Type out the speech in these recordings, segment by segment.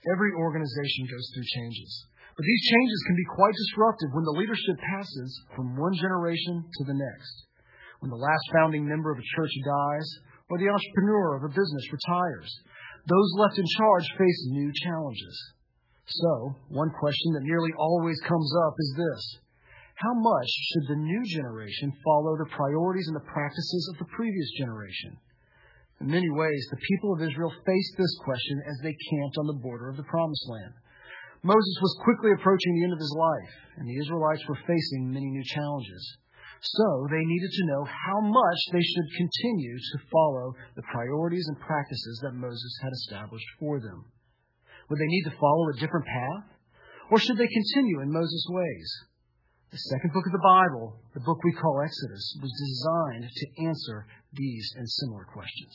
Every organization goes through changes, but these changes can be quite disruptive when the leadership passes from one generation to the next, when the last founding member of a church dies, or the entrepreneur of a business retires. Those left in charge face new challenges. So, one question that nearly always comes up is this: how much should the new generation follow the priorities and the practices of the previous generation? In many ways, the people of Israel faced this question as they camped on the border of the Promised Land. Moses was quickly approaching the end of his life, and the Israelites were facing many new challenges. So they needed to know how much they should continue to follow the priorities and practices that Moses had established for them. Would they need to follow a different path? Or should they continue in Moses' ways? The second book of the Bible, the book we call Exodus, was designed to answer these and similar questions.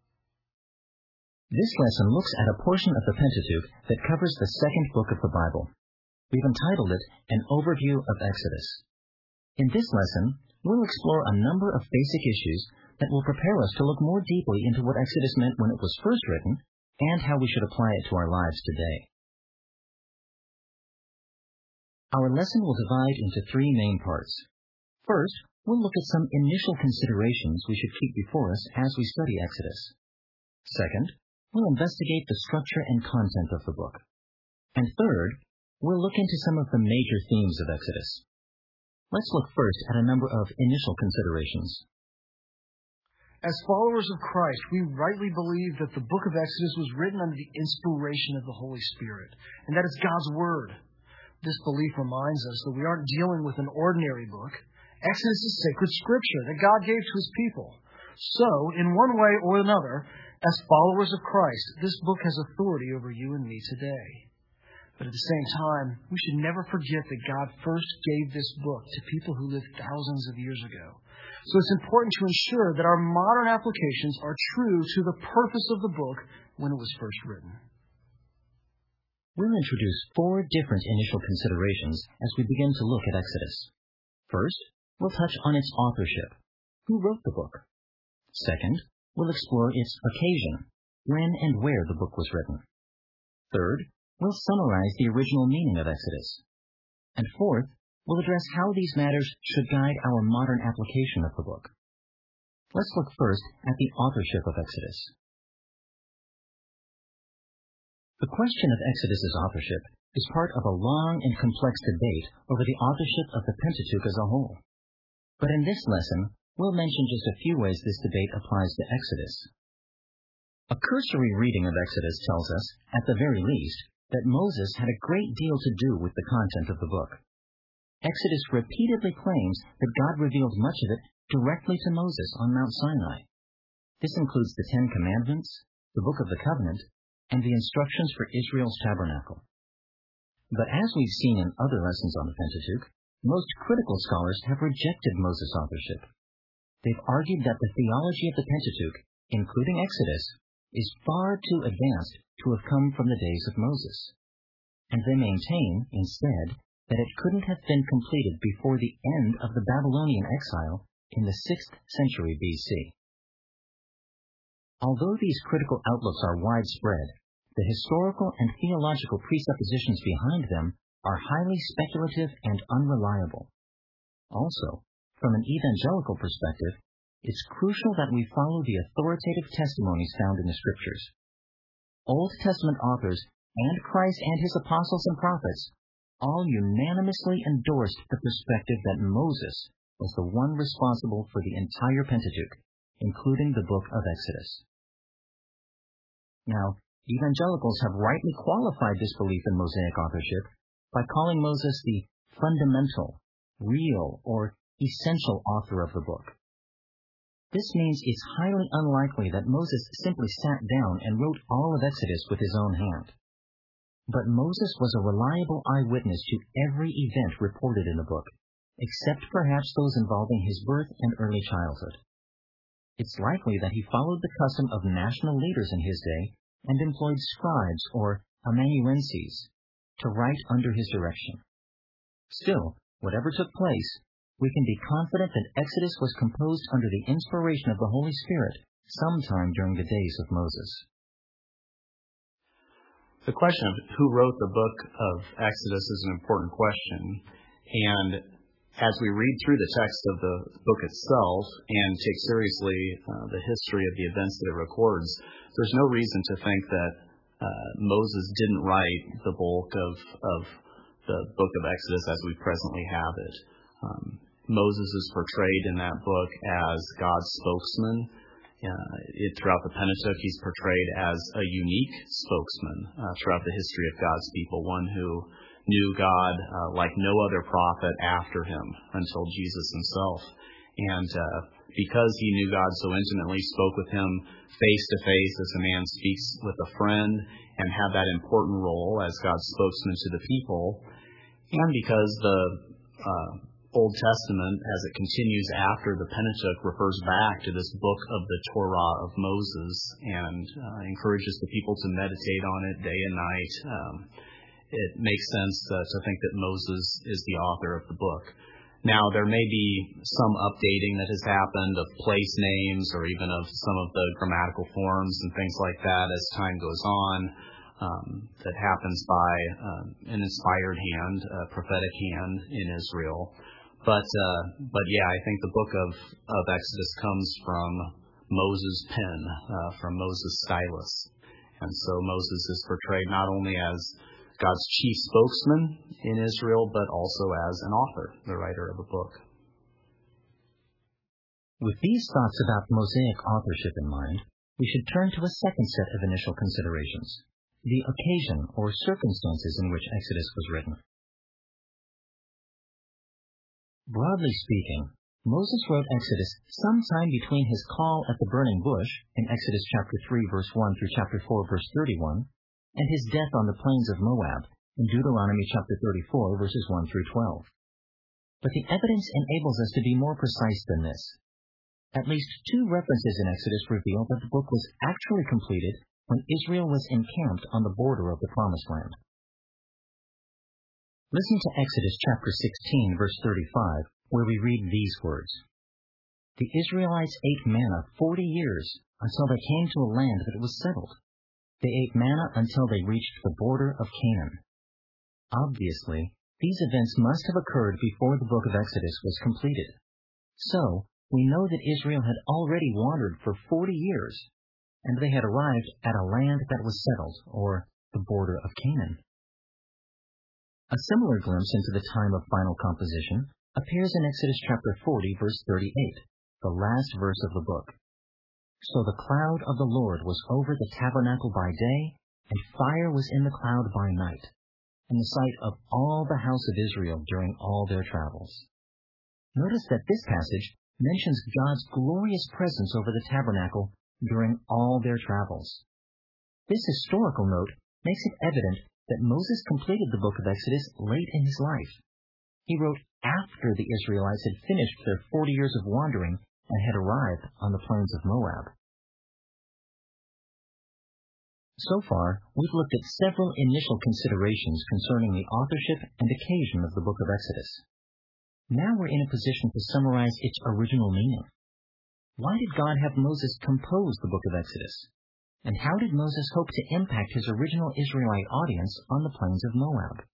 This lesson looks at a portion of the Pentateuch that covers the second book of the Bible. We've entitled it An Overview of Exodus. In this lesson, we'll explore a number of basic issues that will prepare us to look more deeply into what Exodus meant when it was first written and how we should apply it to our lives today. Our lesson will divide into three main parts. First, we'll look at some initial considerations we should keep before us as we study Exodus. Second, we'll investigate the structure and content of the book. And third, we'll look into some of the major themes of Exodus. Let's look first at a number of initial considerations. As followers of Christ, we rightly believe that the book of Exodus was written under the inspiration of the Holy Spirit, and that it's God's Word. This belief reminds us that we aren't dealing with an ordinary book. Exodus is sacred scripture that God gave to His people. So, in one way or another, as followers of Christ, this book has authority over you and me today. But at the same time, we should never forget that God first gave this book to people who lived thousands of years ago. So it's important to ensure that our modern applications are true to the purpose of the book when it was first written. We'll introduce four different initial considerations as we begin to look at Exodus. First, we'll touch on its authorship. Who wrote the book? Second, we'll explore its occasion, when and where the book was written. Third, we'll summarize the original meaning of Exodus. And fourth, we'll address how these matters should guide our modern application of the book. Let's look first at the authorship of Exodus. The question of Exodus's authorship is part of a long and complex debate over the authorship of the Pentateuch as a whole. But in this lesson, we'll mention just a few ways this debate applies to Exodus. A cursory reading of Exodus tells us, at the very least, that Moses had a great deal to do with the content of the book. Exodus repeatedly claims that God revealed much of it directly to Moses on Mount Sinai. This includes the Ten Commandments, the Book of the Covenant, and the instructions for Israel's tabernacle. But as we've seen in other lessons on the Pentateuch, most critical scholars have rejected Moses' authorship. They've argued that the theology of the Pentateuch, including Exodus, is far too advanced to have come from the days of Moses. And they maintain, instead, that it couldn't have been completed before the end of the Babylonian exile in the 6th century BC. Although these critical outlooks are widespread, the historical and theological presuppositions behind them are highly speculative and unreliable. Also, from an evangelical perspective, it's crucial that we follow the authoritative testimonies found in the Scriptures. Old Testament authors and Christ and His apostles and prophets all unanimously endorsed the perspective that Moses was the one responsible for the entire Pentateuch, including the book of Exodus. Now, evangelicals have rightly qualified this belief in Mosaic authorship by calling Moses the fundamental, real, or essential author of the book. This means it's highly unlikely that Moses simply sat down and wrote all of Exodus with his own hand. But Moses was a reliable eyewitness to every event reported in the book, except perhaps those involving his birth and early childhood. It's likely that he followed the custom of national leaders in his day and employed scribes or amanuenses to write under his direction. Still, whatever took place, we can be confident that Exodus was composed under the inspiration of the Holy Spirit sometime during the days of Moses. The question of who wrote the book of Exodus is an important question. And as we read through the text of the book itself and take seriously the history of the events that it records, there's no reason to think that Moses didn't write the bulk of the book of Exodus as we presently have it. Moses is portrayed in that book as God's spokesman. Throughout the Pentateuch, he's portrayed as a unique spokesman throughout the history of God's people, one who knew God like no other prophet after him until Jesus himself. And because he knew God so intimately, spoke with him face to face as a man speaks with a friend, and had that important role as God's spokesman to the people, and because the Old Testament, as it continues after the Pentateuch, refers back to this book of the Torah of Moses and encourages the people to meditate on it day and night. It makes sense to think that Moses is the author of the book. Now, there may be some updating that has happened of place names or even of some of the grammatical forms and things like that as time goes on. That happens by an inspired hand, a prophetic hand in Israel. But yeah, I think the book of Exodus comes from Moses' pen, from Moses' stylus. And so Moses is portrayed not only as God's chief spokesman in Israel, but also as an author, the writer of the book. With these thoughts about Mosaic authorship in mind, we should turn to a second set of initial considerations, the occasion or circumstances in which Exodus was written. Broadly speaking, Moses wrote Exodus sometime between his call at the burning bush in Exodus chapter 3, verse 1 through chapter 4, verse 31, and his death on the plains of Moab in Deuteronomy chapter 34, verses 1 through 12. But the evidence enables us to be more precise than this. At least two references in Exodus reveal that the book was actually completed when Israel was encamped on the border of the Promised Land. Listen to Exodus chapter 16, verse 35, where we read these words. The Israelites ate manna 40 years until they came to a land that was settled. They ate manna until they reached the border of Canaan. Obviously, these events must have occurred before the book of Exodus was completed. So, we know that Israel had already wandered for 40 years, and they had arrived at a land that was settled, or the border of Canaan. A similar glimpse into the time of final composition appears in Exodus chapter 40, verse 38, the last verse of the book. So the cloud of the Lord was over the tabernacle by day, and fire was in the cloud by night, in the sight of all the house of Israel during all their travels. Notice that this passage mentions God's glorious presence over the tabernacle during all their travels. This historical note makes it evident that Moses completed the book of Exodus late in his life. He wrote after the Israelites had finished their 40 years of wandering and had arrived on the plains of Moab. So far, we've looked at several initial considerations concerning the authorship and occasion of the book of Exodus. Now we're in a position to summarize its original meaning. Why did God have Moses compose the book of Exodus? And how did Moses hope to impact his original Israelite audience on the plains of Moab?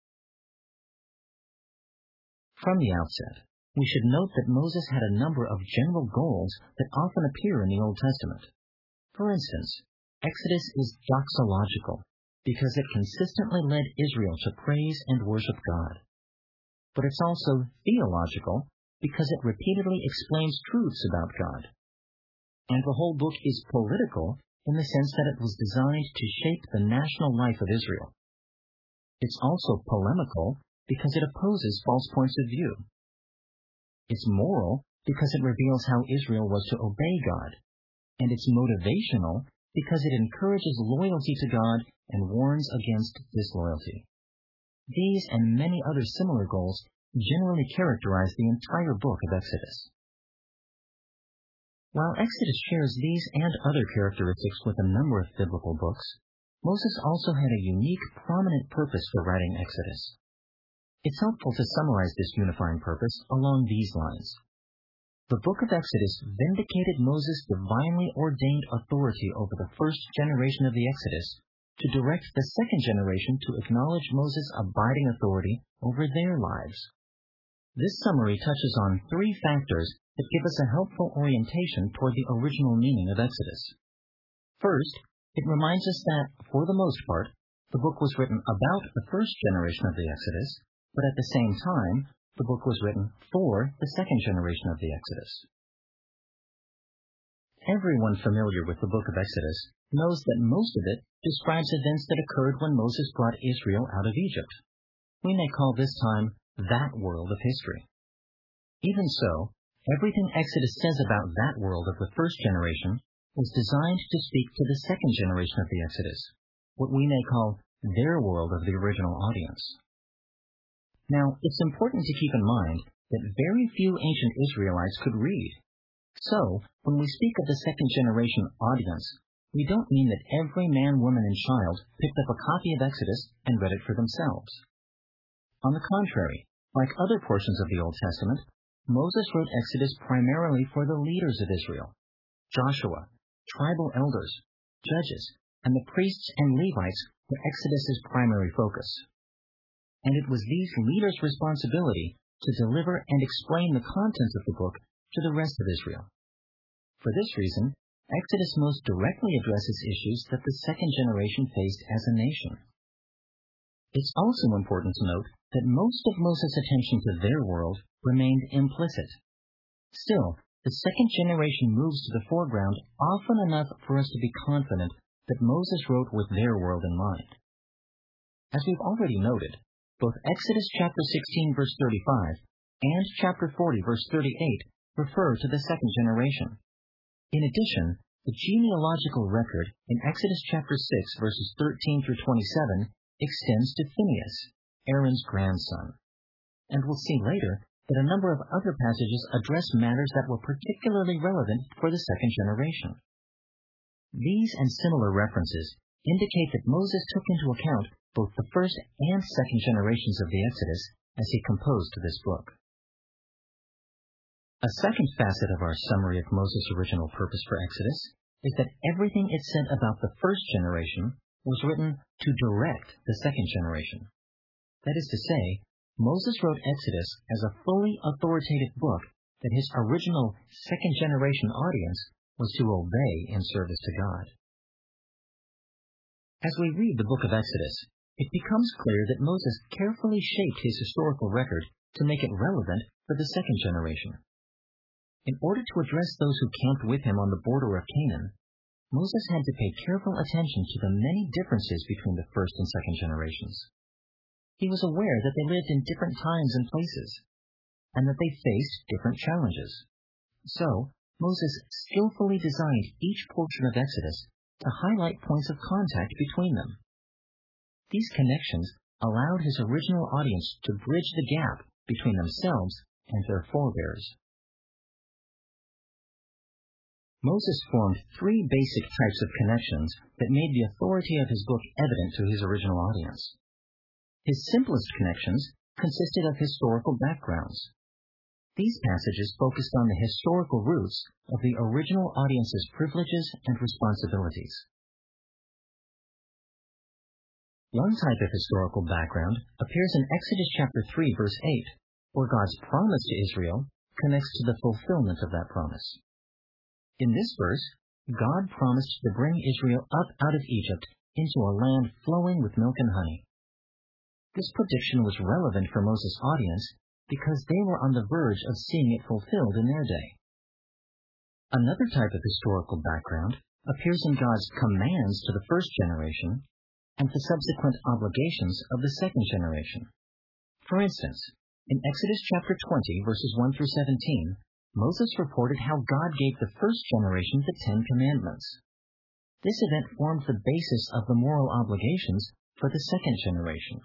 From the outset, we should note that Moses had a number of general goals that often appear in the Old Testament. For instance, Exodus is doxological because it consistently led Israel to praise and worship God. But it's also theological because it repeatedly explains truths about God. And the whole book is political in the sense that it was designed to shape the national life of Israel. It's also polemical because it opposes false points of view. It's moral because it reveals how Israel was to obey God. And it's motivational because it encourages loyalty to God and warns against disloyalty. These and many other similar goals generally characterize the entire book of Exodus. While Exodus shares these and other characteristics with a number of biblical books, Moses also had a unique, prominent purpose for writing Exodus. It's helpful to summarize this unifying purpose along these lines. The book of Exodus vindicated Moses' divinely ordained authority over the first generation of the Exodus to direct the second generation to acknowledge Moses' abiding authority over their lives. This summary touches on three factors that give us a helpful orientation toward the original meaning of Exodus. First, it reminds us that, for the most part, the book was written about the first generation of the Exodus, but at the same time, the book was written for the second generation of the Exodus. Everyone familiar with the book of Exodus knows that most of it describes events that occurred when Moses brought Israel out of Egypt. We may call this time that world of history. Even so, everything Exodus says about that world of the first generation was designed to speak to the second generation of the Exodus, what we may call their world of the original audience. Now, it's important to keep in mind that very few ancient Israelites could read. So, when we speak of the second generation audience, we don't mean that every man, woman, and child picked up a copy of Exodus and read it for themselves. On the contrary, like other portions of the Old Testament, Moses wrote Exodus primarily for the leaders of Israel: Joshua, tribal elders, judges, and the priests and Levites were Exodus's primary focus. And it was these leaders' responsibility to deliver and explain the contents of the book to the rest of Israel. For this reason, Exodus most directly addresses issues that the second generation faced as a nation. It's also important to note that most of Moses' attention to their world remained implicit. Still, the second generation moves to the foreground often enough for us to be confident that Moses wrote with their world in mind. As we've already noted, both Exodus chapter 16 verse 35 and chapter 40 verse 38 refer to the second generation. In addition, the genealogical record in Exodus chapter 6 verses 13 through 27 extends to Phinehas, Aaron's grandson. And we'll see later that a number of other passages address matters that were particularly relevant for the second generation. These and similar references indicate that Moses took into account both the first and second generations of the Exodus as he composed this book. A second facet of our summary of Moses' original purpose for Exodus is that everything it said about the first generation was written to direct the second generation. That is to say, Moses wrote Exodus as a fully authoritative book that his original second generation audience was to obey in service to God. As we read the book of Exodus, it becomes clear that Moses carefully shaped his historical record to make it relevant for the second generation. In order to address those who camped with him on the border of Canaan, Moses had to pay careful attention to the many differences between the first and second generations. He was aware that they lived in different times and places, and that they faced different challenges. So, Moses skillfully designed each portion of Exodus to highlight points of contact between them. These connections allowed his original audience to bridge the gap between themselves and their forebears. Moses formed three basic types of connections that made the authority of his book evident to his original audience. His simplest connections consisted of historical backgrounds. These passages focused on the historical roots of the original audience's privileges and responsibilities. One type of historical background appears in Exodus chapter 3 verse 8, where God's promise to Israel connects to the fulfillment of that promise. In this verse, God promised to bring Israel up out of Egypt into a land flowing with milk and honey. This prediction was relevant for Moses' audience because they were on the verge of seeing it fulfilled in their day. Another type of historical background appears in God's commands to the first generation and the subsequent obligations of the second generation. For instance, in Exodus chapter 20, verses 1 through 17, Moses reported how God gave the first generation the Ten Commandments. This event formed the basis of the moral obligations for the second generation.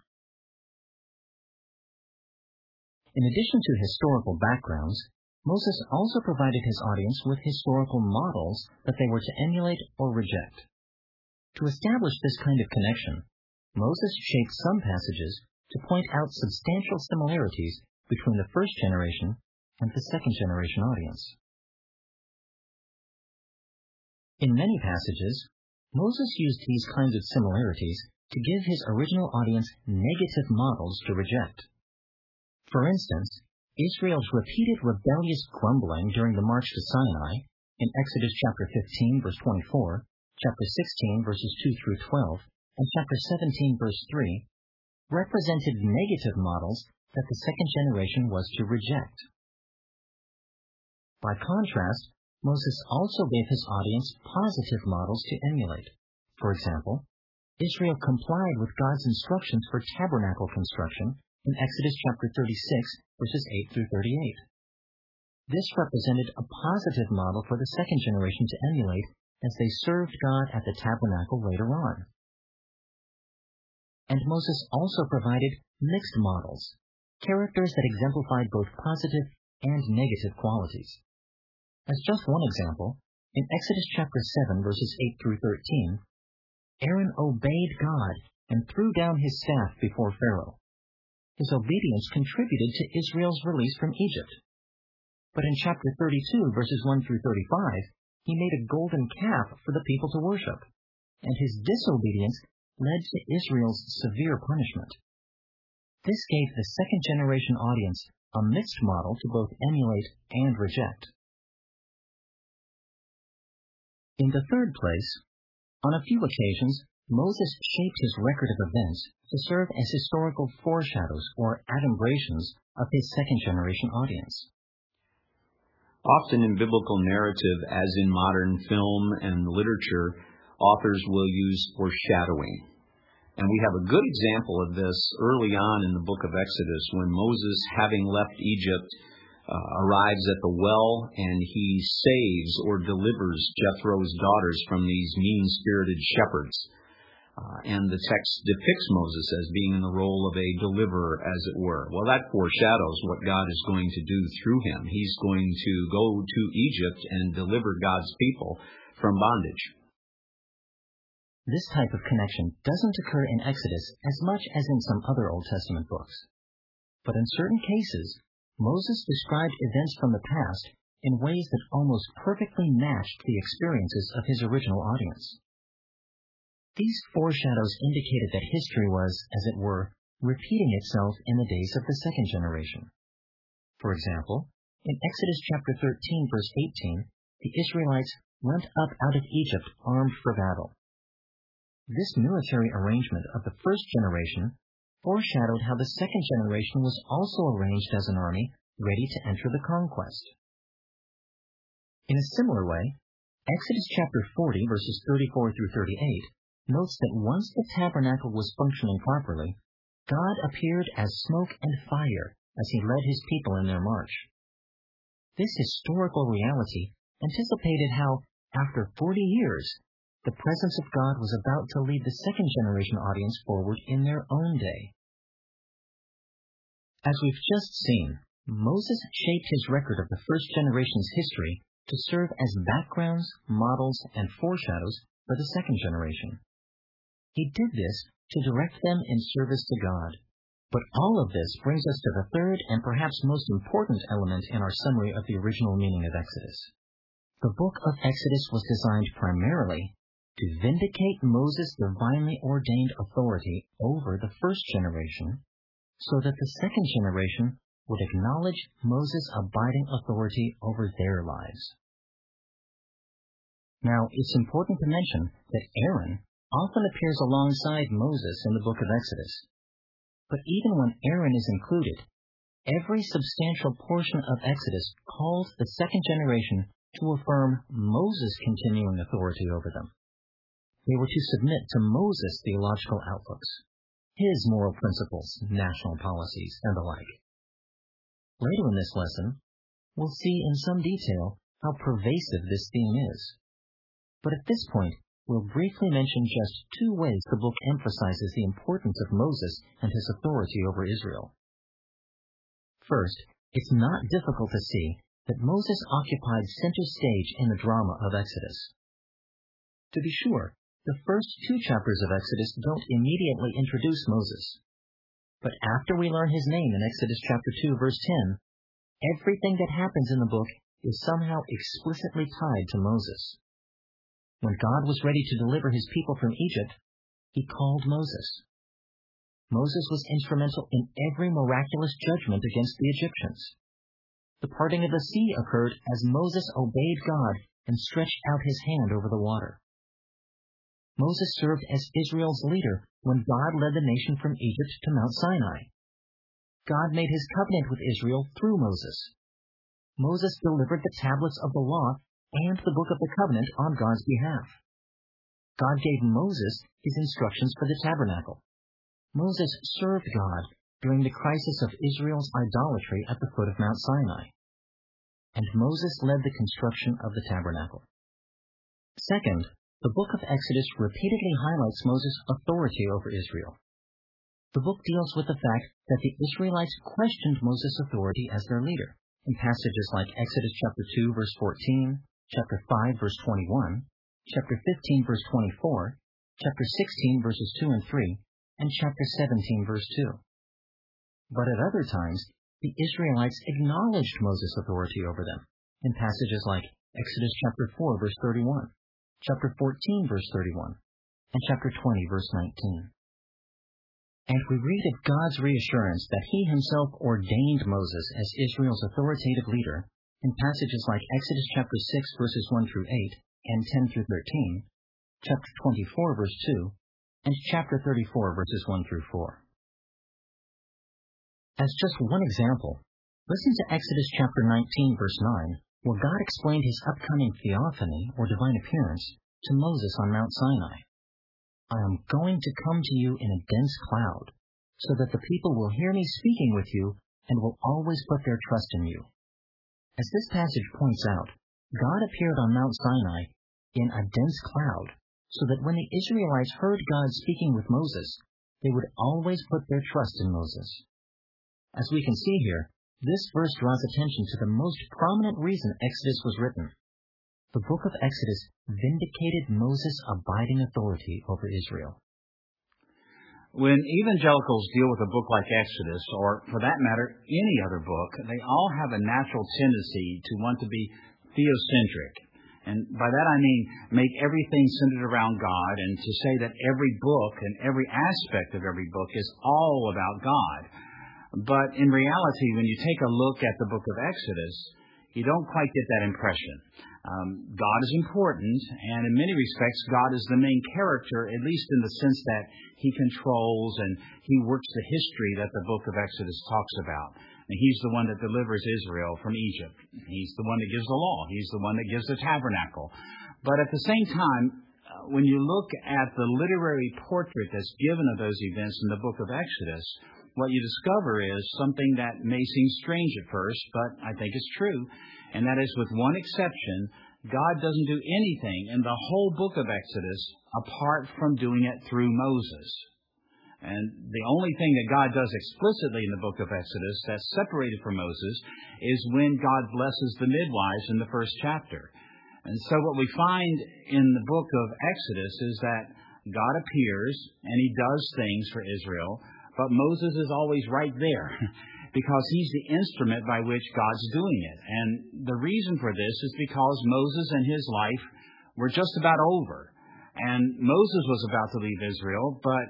In addition to historical backgrounds, Moses also provided his audience with historical models that they were to emulate or reject. To establish this kind of connection, Moses shaped some passages to point out substantial similarities between the first generation and the second generation audience. In many passages, Moses used these kinds of similarities to give his original audience negative models to reject. For instance, Israel's repeated rebellious grumbling during the march to Sinai, in Exodus chapter 15, verse 24, chapter 16, verses 2 through 12, and chapter 17, verse 3, represented negative models that the second generation was to reject. By contrast, Moses also gave his audience positive models to emulate. For example, Israel complied with God's instructions for tabernacle construction in Exodus chapter 36, verses 8 through 38. This represented a positive model for the second generation to emulate as they served God at the tabernacle later on. And Moses also provided mixed models, characters that exemplified both positive and negative qualities. As just one example, in Exodus chapter 7, verses 8 through 13, Aaron obeyed God and threw down his staff before Pharaoh. His obedience contributed to Israel's release from Egypt. But in chapter 32, verses 1 through 35, he made a golden calf for the people to worship, and his disobedience led to Israel's severe punishment. This gave the second generation audience a mixed model to both emulate and reject. In the third place, on a few occasions, Moses shaped his record of events to serve as historical foreshadows or adumbrations of his second generation audience. Often in biblical narrative, as in modern film and literature, authors will use foreshadowing. And we have a good example of this early on in the book of Exodus when Moses, having left Egypt, arrives at the well and he saves or delivers Jethro's daughters from these mean-spirited shepherds. And the text depicts Moses as being in the role of a deliverer, as it were. Well, that foreshadows what God is going to do through him. He's going to go to Egypt and deliver God's people from bondage. This type of connection doesn't occur in Exodus as much as in some other Old Testament books. But in certain cases, Moses described events from the past in ways that almost perfectly matched the experiences of his original audience. These foreshadows indicated that history was, as it were, repeating itself in the days of the second generation. For example, in Exodus chapter 13, verse 18, the Israelites went up out of Egypt armed for battle. This military arrangement of the first generation foreshadowed how the second generation was also arranged as an army ready to enter the conquest. In a similar way, Exodus chapter 40, verses 34 through 38, notes that once the tabernacle was functioning properly, God appeared as smoke and fire as he led his people in their march. This historical reality anticipated how, after 40 years, the presence of God was about to lead the second generation audience forward in their own day. As we've just seen, Moses shaped his record of the first generation's history to serve as backgrounds, models, and foreshadows for the second generation. He did this to direct them in service to God. But all of this brings us to the third and perhaps most important element in our summary of the original meaning of Exodus. The book of Exodus was designed primarily to vindicate Moses' divinely ordained authority over the first generation, so that the second generation would acknowledge Moses' abiding authority over their lives. Now, it's important to mention that Aaron often appears alongside Moses in the book of Exodus. But even when Aaron is included, every substantial portion of Exodus calls the second generation to affirm Moses' continuing authority over them. They were to submit to Moses' theological outlooks, his moral principles, national policies, and the like. Later in this lesson, we'll see in some detail how pervasive this theme is. But at this point, we'll briefly mention just two ways the book emphasizes the importance of Moses and his authority over Israel. First, it's not difficult to see that Moses occupied center stage in the drama of Exodus. To be sure, the first two chapters of Exodus don't immediately introduce Moses. But after we learn his name in Exodus chapter 2, verse 10, everything that happens in the book is somehow explicitly tied to Moses. when God was ready to deliver his people from Egypt, he called Moses. Moses was instrumental in every miraculous judgment against the Egyptians. The parting of the sea occurred as Moses obeyed God and stretched out his hand over the water. Moses served as Israel's leader when God led the nation from Egypt to Mount Sinai. God made his covenant with Israel through Moses. Moses delivered the tablets of the law and the book of the covenant on God's behalf. God gave Moses his instructions for the tabernacle. Moses served God during the crisis of Israel's idolatry at the foot of Mount Sinai. And Moses led the construction of the tabernacle. Second, the book of Exodus repeatedly highlights Moses' authority over Israel. The book deals with the fact that the Israelites questioned Moses' authority as their leader in passages like Exodus chapter 2, verse 14, chapter 5, verse 21, chapter 15, verse 24, chapter 16, verses 2 and 3, and chapter 17, verse 2. But at other times, the Israelites acknowledged Moses' authority over them in passages like Exodus chapter 4, verse 31, chapter 14, verse 31, and chapter 20, verse 19. And we read of God's reassurance that he himself ordained Moses as Israel's authoritative leader in passages like Exodus chapter 6, verses 1 through 8, and 10 through 13, chapter 24, verse 2, and chapter 34, verses 1 through 4. As just one example, listen to Exodus chapter 19, verse 9, where God explained his upcoming theophany, or divine appearance, to Moses on Mount Sinai. I am going to come to you in a dense cloud, so that the people will hear me speaking with you and will always put their trust in you. As this passage points out, God appeared on Mount Sinai in a dense cloud, so that when the Israelites heard God speaking with Moses, they would always put their trust in Moses. As we can see here, this verse draws attention to the most prominent reason Exodus was written. The book of Exodus vindicated Moses' abiding authority over Israel. When evangelicals deal with a book like Exodus, or for that matter, any other book, they all have a natural tendency to want to be theocentric. And by that I mean make everything centered around God, and to say that every book and every aspect of every book is all about God. But in reality, when you take a look at the book of Exodus, you don't quite get that impression. God is important, and in many respects, God is the main character, at least in the sense that he controls and he works the history that the book of Exodus talks about. And he's the one that delivers Israel from Egypt. He's the one that gives the law. He's the one that gives the tabernacle. But at the same time, when you look at the literary portrait that's given of those events in the book of Exodus, what you discover is something that may seem strange at first, but I think it's true. And that is, with one exception, God doesn't do anything in the whole book of Exodus apart from doing it through Moses. And the only thing that God does explicitly in the book of Exodus that's separated from Moses is when God blesses the midwives in the first chapter. And so what we find in the book of Exodus is that God appears and he does things for Israel, but Moses is always right there because he's the instrument by which God's doing it. And the reason for this is because Moses and his life were just about over. And Moses was about to leave Israel, but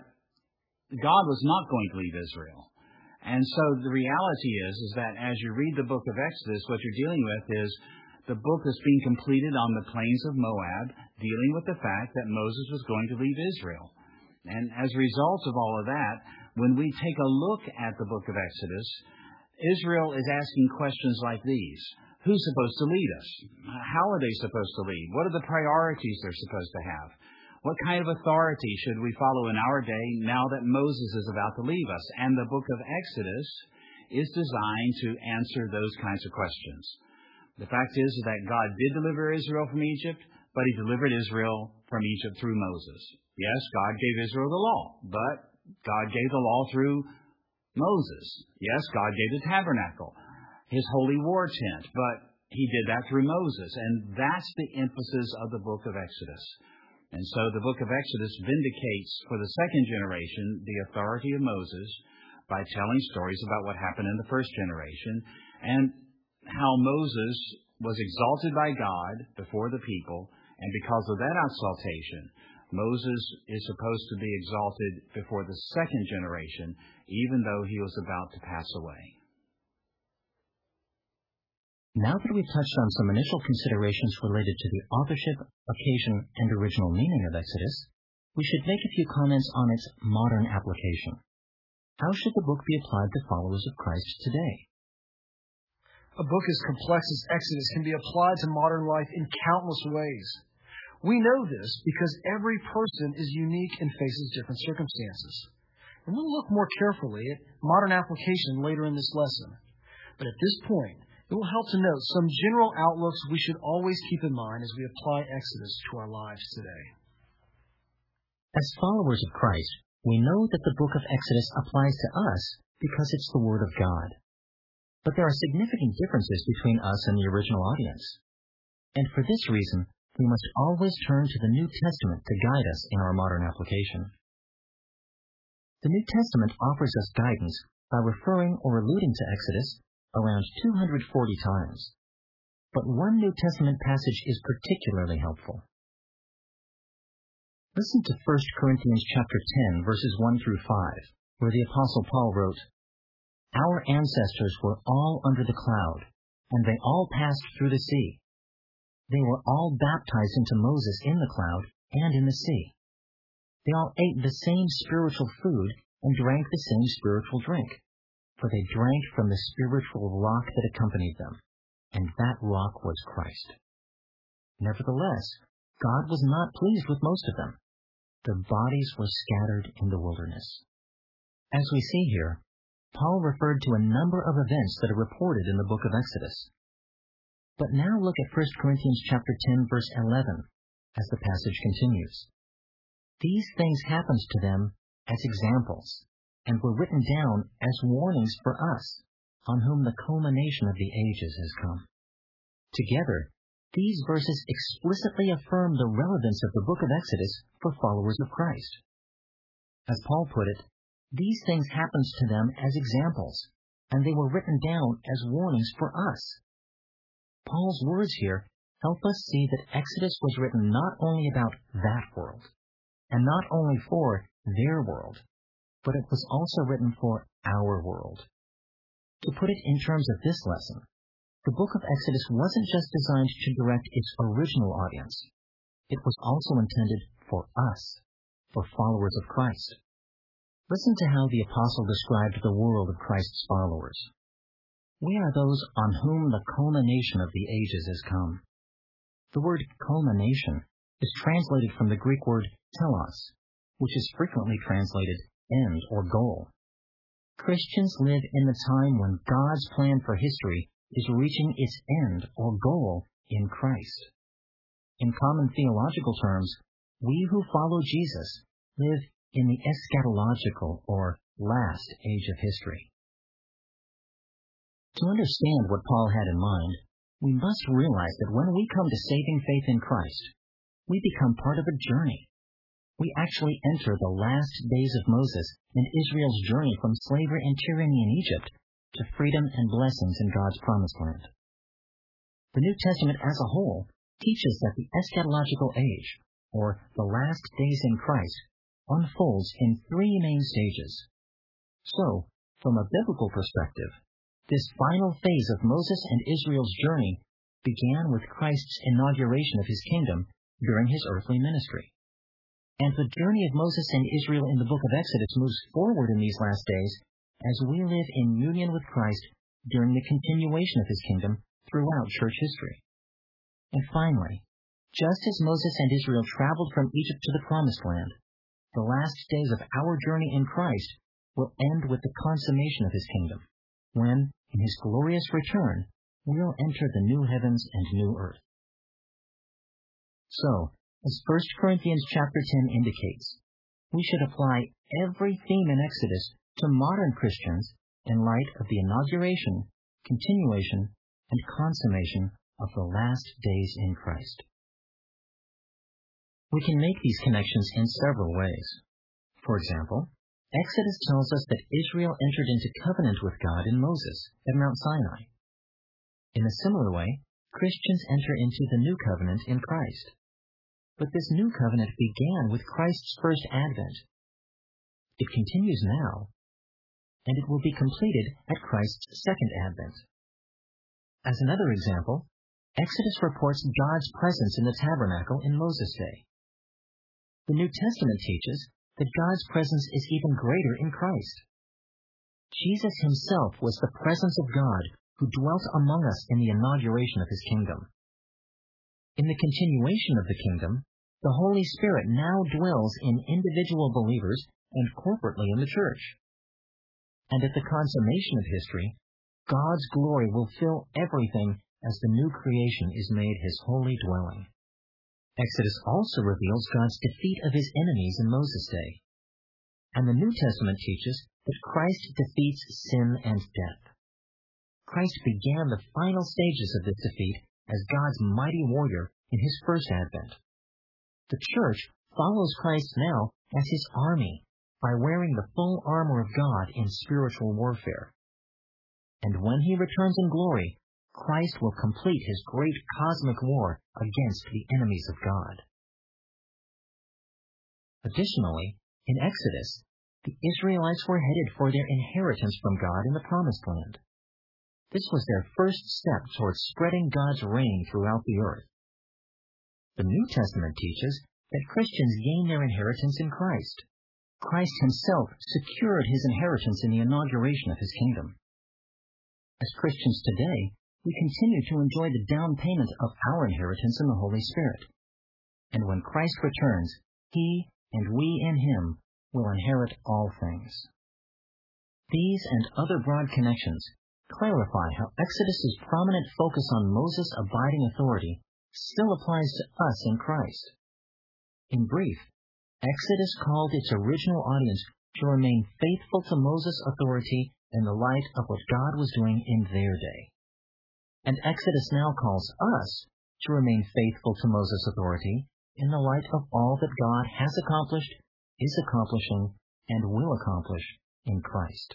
God was not going to leave Israel. And so the reality is that as you read the book of Exodus, what you're dealing with is the book is being completed on the plains of Moab, dealing with the fact that Moses was going to leave Israel. And as a result of all of that, when we take a look at the book of Exodus, Israel is asking questions like these. Who's supposed to lead us? How are they supposed to lead? What are the priorities they're supposed to have? What kind of authority should we follow in our day now that Moses is about to leave us? And the book of Exodus is designed to answer those kinds of questions. The fact is that God did deliver Israel from Egypt, but he delivered Israel from Egypt through Moses. Yes, God gave Israel the law, but God gave the law through Moses. Yes, God gave the tabernacle, his holy war tent, but he did that through Moses. And that's the emphasis of the book of Exodus. And so the book of Exodus vindicates for the second generation the authority of Moses by telling stories about what happened in the first generation and how Moses was exalted by God before the people And because of that exaltation, Moses is supposed to be exalted before the second generation, even though he was about to pass away. Now that we've touched on some initial considerations related to the authorship, occasion, and original meaning of Exodus, we should make a few comments on its modern application. How should the book be applied to followers of Christ today? A book as complex as Exodus can be applied to modern life in countless ways. We know this because every person is unique and faces different circumstances. And we'll look more carefully at modern application later in this lesson. But at this point, it will help to note some general outlooks we should always keep in mind as we apply Exodus to our lives today. As followers of Christ, we know that the book of Exodus applies to us because it's the Word of God. But there are significant differences between us and the original audience. And for this reason, we must always turn to the New Testament to guide us in our modern application. The New Testament offers us guidance by referring or alluding to Exodus around 240 times. But one New Testament passage is particularly helpful. Listen to 1 Corinthians chapter 10, verses 1 through 5, where the Apostle Paul wrote, "Our ancestors were all under the cloud, and they all passed through the sea. They were all baptized into Moses in the cloud and in the sea. They all ate the same spiritual food and drank the same spiritual drink, for they drank from the spiritual rock that accompanied them, and that rock was Christ. Nevertheless, God was not pleased with most of them. Their bodies were scattered in the wilderness." As we see here, Paul referred to a number of events that are reported in the book of Exodus. But now look at 1 Corinthians chapter 10, verse 11, as the passage continues. "These things happened to them as examples, and were written down as warnings for us, on whom the culmination of the ages has come." Together, these verses explicitly affirm the relevance of the book of Exodus for followers of Christ. As Paul put it, these things happened to them as examples, and they were written down as warnings for us. Paul's words here help us see that Exodus was written not only about that world, and not only for their world, but it was also written for our world. To put it in terms of this lesson, the book of Exodus wasn't just designed to direct its original audience. It was also intended for us, for followers of Christ. Listen to how the apostle described the world of Christ's followers. "We are those on whom the culmination of the ages has come." The word culmination is translated from the Greek word telos, which is frequently translated end or goal. Christians live in the time when God's plan for history is reaching its end or goal in Christ. In common theological terms, we who follow Jesus live in the eschatological or last age of history. To understand what Paul had in mind, we must realize that when we come to saving faith in Christ, we become part of a journey. We actually enter the last days of Moses and Israel's journey from slavery and tyranny in Egypt to freedom and blessings in God's promised land. The New Testament as a whole teaches that the eschatological age, or the last days in Christ, unfolds in three main stages. So, from a biblical perspective, this final phase of Moses and Israel's journey began with Christ's inauguration of his kingdom during his earthly ministry. And the journey of Moses and Israel in the book of Exodus moves forward in these last days as we live in union with Christ during the continuation of his kingdom throughout church history. And finally, just as Moses and Israel traveled from Egypt to the Promised Land, the last days of our journey in Christ will end with the consummation of his kingdom, when, in his glorious return, we'll enter the new heavens and new earth. So, as 1 Corinthians chapter 10 indicates, we should apply every theme in Exodus to modern Christians in light of the inauguration, continuation, and consummation of the last days in Christ. We can make these connections in several ways. For example, Exodus tells us that Israel entered into covenant with God in Moses at Mount Sinai. In a similar way, Christians enter into the new covenant in Christ. but this new covenant began with Christ's first advent. It continues now, and it will be completed at Christ's second advent. As another example, Exodus reports God's presence in the tabernacle in Moses' day. The New Testament teaches that God's presence is even greater in Christ. Jesus himself was the presence of God who dwelt among us in the inauguration of his kingdom. In the continuation of the kingdom, the Holy Spirit now dwells in individual believers and corporately in the church. And at the consummation of history, God's glory will fill everything as the new creation is made his holy dwelling. Exodus also reveals God's defeat of his enemies in Moses' day. And the New Testament teaches that Christ defeats sin and death. Christ began the final stages of this defeat as God's mighty warrior in his first advent. The church follows Christ now as his army by wearing the full armor of God in spiritual warfare. And when he returns in glory, Christ will complete his great cosmic war against the enemies of God. Additionally, in Exodus, the Israelites were headed for their inheritance from God in the Promised Land. This was their first step towards spreading God's reign throughout the earth. The New Testament teaches that Christians gain their inheritance in Christ. Christ himself secured his inheritance in the inauguration of his kingdom. As Christians today, we continue to enjoy the down payment of our inheritance in the Holy Spirit. And when Christ returns, he and we in him will inherit all things. These and other broad connections clarify how Exodus's prominent focus on Moses' abiding authority still applies to us in Christ. In brief, Exodus called its original audience to remain faithful to Moses' authority in the light of what God was doing in their day. And Exodus now calls us to remain faithful to Moses' authority in the light of all that God has accomplished, is accomplishing, and will accomplish in Christ.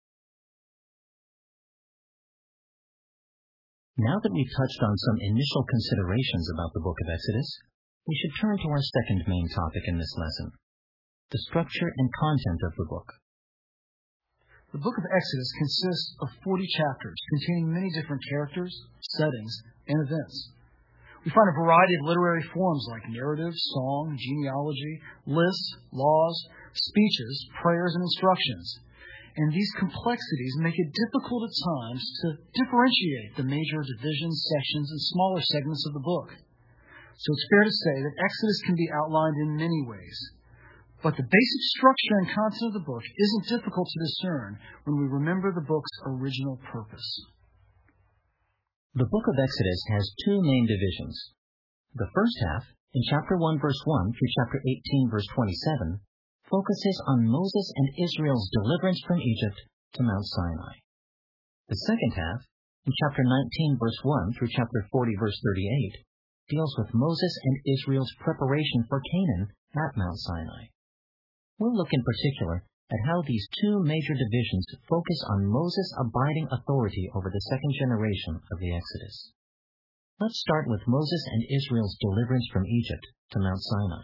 Now that we've touched on some initial considerations about the book of Exodus, we should turn to our second main topic in this lesson, the structure and content of the book. The book of Exodus consists of 40 chapters containing many different characters, settings, and events. We find a variety of literary forms like narrative, song, genealogy, lists, laws, speeches, prayers, and instructions. And these complexities make it difficult at times to differentiate the major divisions, sections, and smaller segments of the book. So it's fair to say that Exodus can be outlined in many ways. But the basic structure and content of the book isn't difficult to discern when we remember the book's original purpose. The book of Exodus has two main divisions. The first half, in chapter 1, verse 1 through chapter 18, verse 27, focuses on Moses and Israel's deliverance from Egypt to Mount Sinai. The second half, in chapter 19, verse 1 through chapter 40, verse 38, deals with Moses and Israel's preparation for Canaan at Mount Sinai. We'll look in particular at how these two major divisions focus on Moses' abiding authority over the second generation of the Exodus. Let's start with Moses and Israel's deliverance from Egypt to Mount Sinai.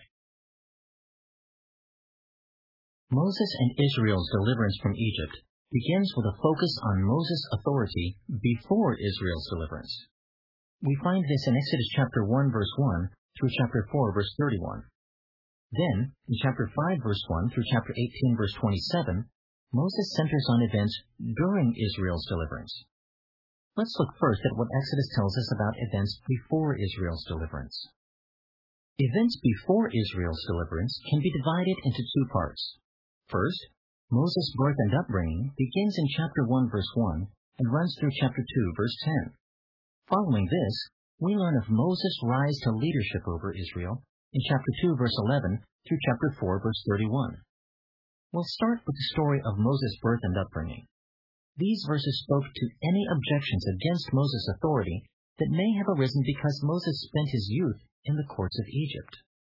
Moses and Israel's deliverance from Egypt begins with a focus on Moses' authority before Israel's deliverance. We find this in Exodus chapter 1, verse 1 through chapter 4, verse 31. Then, in chapter 5, verse 1 through chapter 18, verse 27, Moses centers on events during Israel's deliverance. Let's look first at what Exodus tells us about events before Israel's deliverance. Events before Israel's deliverance can be divided into two parts. First, Moses' birth and upbringing begins in chapter 1, verse 1 and runs through chapter 2, verse 10. Following this, we learn of Moses' rise to leadership over Israel in chapter 2, verse 11 through chapter 4, verse 31. We'll start with the story of Moses' birth and upbringing. These verses spoke to any objections against Moses' authority that may have arisen because Moses spent his youth in the courts of Egypt.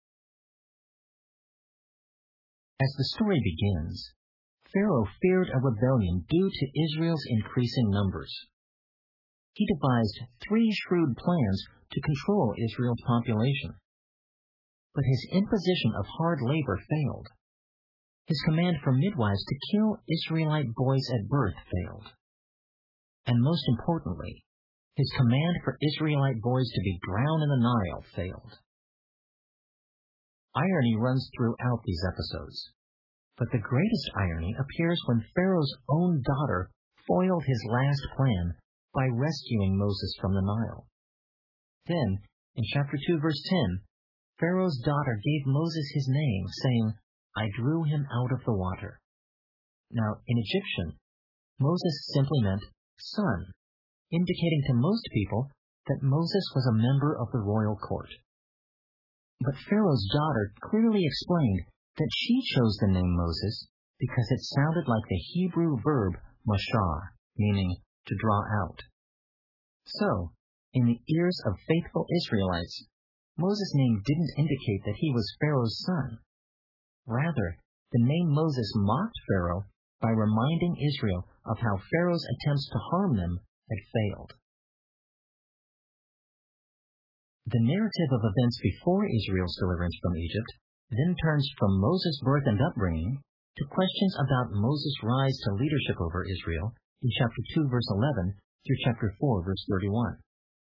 As the story begins, Pharaoh feared a rebellion due to Israel's increasing numbers. He devised 3 shrewd plans to control Israel's population. but his imposition of hard labor failed. His command for midwives to kill Israelite boys at birth failed. And most importantly, his command for Israelite boys to be drowned in the Nile failed. Irony runs throughout these episodes, but the greatest irony appears when Pharaoh's own daughter foiled his last plan by rescuing Moses from the Nile. Then, in chapter 2, verse 10, Pharaoh's daughter gave Moses his name, saying, "I drew him out of the water." Now, in Egyptian, Moses simply meant son, indicating to most people that Moses was a member of the royal court. But Pharaoh's daughter clearly explained that she chose the name Moses because it sounded like the Hebrew verb mashar, meaning to draw out. So, in the ears of faithful Israelites, Moses' name didn't indicate that he was Pharaoh's son. Rather, the name Moses mocked Pharaoh by reminding Israel of how Pharaoh's attempts to harm them had failed. The narrative of events before Israel's deliverance from Egypt then turns from Moses' birth and upbringing to questions about Moses' rise to leadership over Israel in chapter 2, verse 11 through chapter 4, verse 31.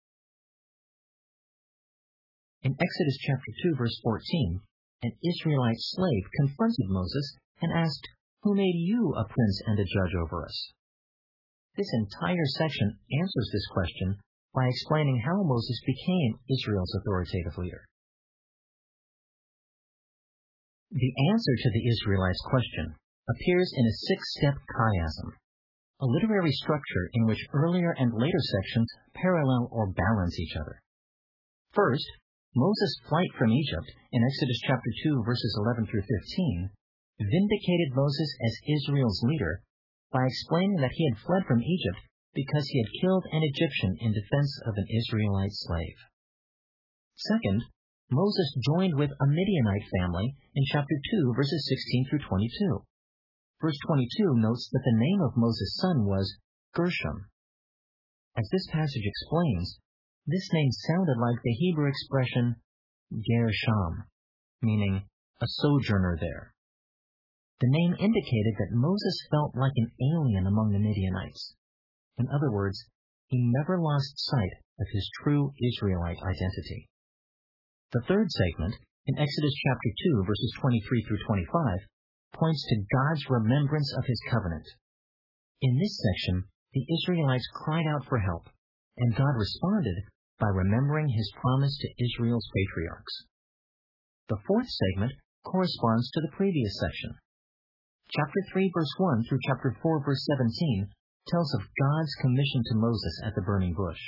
In Exodus chapter 2, verse 14, an Israelite slave confronted Moses and asked, "Who made you a prince and a judge over us?" This entire section answers this question by explaining how Moses became Israel's authoritative leader. The answer to the Israelites' question appears in a six-step chiasm, a literary structure in which earlier and later sections parallel or balance each other. First, Moses' flight from Egypt in Exodus chapter 2, verses 11 through 15, vindicated Moses as Israel's leader by explaining that he had fled from Egypt because he had killed an Egyptian in defense of an Israelite slave. Second, Moses joined with a Midianite family in chapter 2, verses 16 through 22. Verse 22 notes that the name of Moses' son was Gershom. As this passage explains, this name sounded like the Hebrew expression Gershom, meaning a sojourner there. The name indicated that Moses felt like an alien among the Midianites. In other words, he never lost sight of his true Israelite identity. The third segment, in Exodus chapter 2, verses 23 through 25, points to God's remembrance of his covenant. In this section, the Israelites cried out for help, and God responded by remembering his promise to Israel's patriarchs. The fourth segment corresponds to the previous section. Chapter 3, verse 1 through chapter 4, verse 17 tells of God's commission to Moses at the burning bush.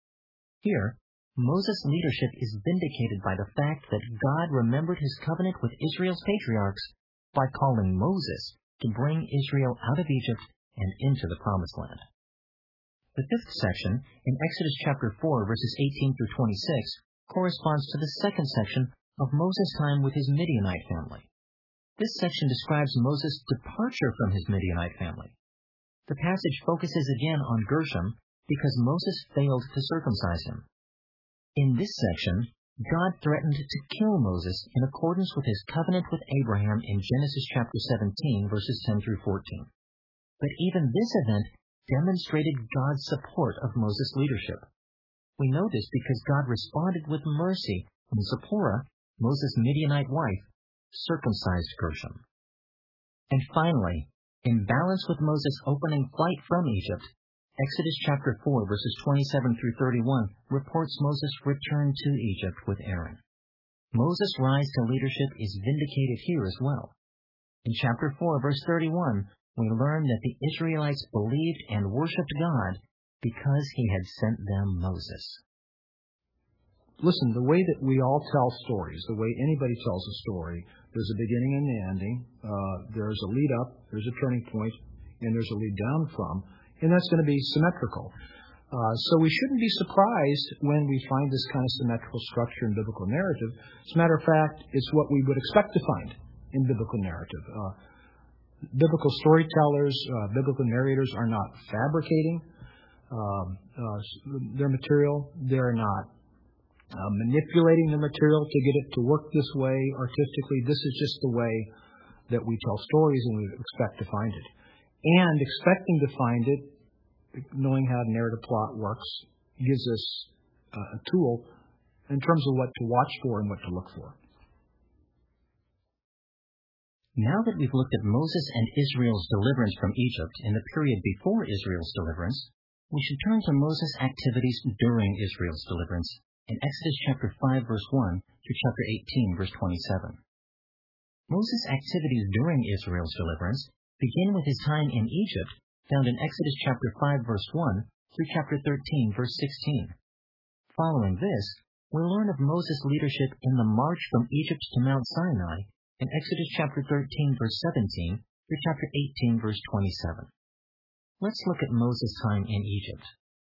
Here, Moses' leadership is vindicated by the fact that God remembered his covenant with Israel's patriarchs by calling Moses to bring Israel out of Egypt and into the Promised Land. The fifth section, in Exodus chapter 4, verses 18 through 26, corresponds to the second section of Moses' time with his Midianite family. This section describes Moses' departure from his Midianite family. The passage focuses again on Gershom because Moses failed to circumcise him. In this section, God threatened to kill Moses in accordance with his covenant with Abraham in Genesis chapter 17, verses 10 through 14. But even this event demonstrated God's support of Moses' leadership. We know this because God responded with mercy when Zipporah, Moses' Midianite wife, circumcised Gershom. And finally, in balance with Moses' opening flight from Egypt, Exodus chapter 4, verses 27 through 31 reports Moses' return to Egypt with Aaron. Moses' rise to leadership is vindicated here as well. In chapter 4, verse 31, we learn that the Israelites believed and worshipped God because he had sent them Moses. Listen, the way that we all tell stories, the way anybody tells a story, there's a beginning and an ending, there's a lead up, there's a turning point, and there's a lead down from, and that's going to be symmetrical. So we shouldn't be surprised when we find this kind of symmetrical structure in biblical narrative. As a matter of fact, it's what we would expect to find in biblical narrative. Biblical storytellers, biblical narrators are not fabricating their material. They're not manipulating the material to get it to work this way artistically. This is just the way that we tell stories, and we expect to find it. And expecting to find it, knowing how narrative plot works, gives us a tool in terms of what to watch for and what to look for. Now that we've looked at Moses and Israel's deliverance from Egypt in the period before Israel's deliverance, we should turn to Moses' activities during Israel's deliverance in Exodus chapter 5, verse 1 through chapter 18, verse 27. Moses' activities during Israel's deliverance begin with his time in Egypt, found in Exodus chapter 5, verse 1 through chapter 13, verse 16. Following this, we learn of Moses' leadership in the march from Egypt to Mount Sinai in Exodus chapter 13, verse 17 through chapter 18, verse 27. Let's look at Moses' time in Egypt.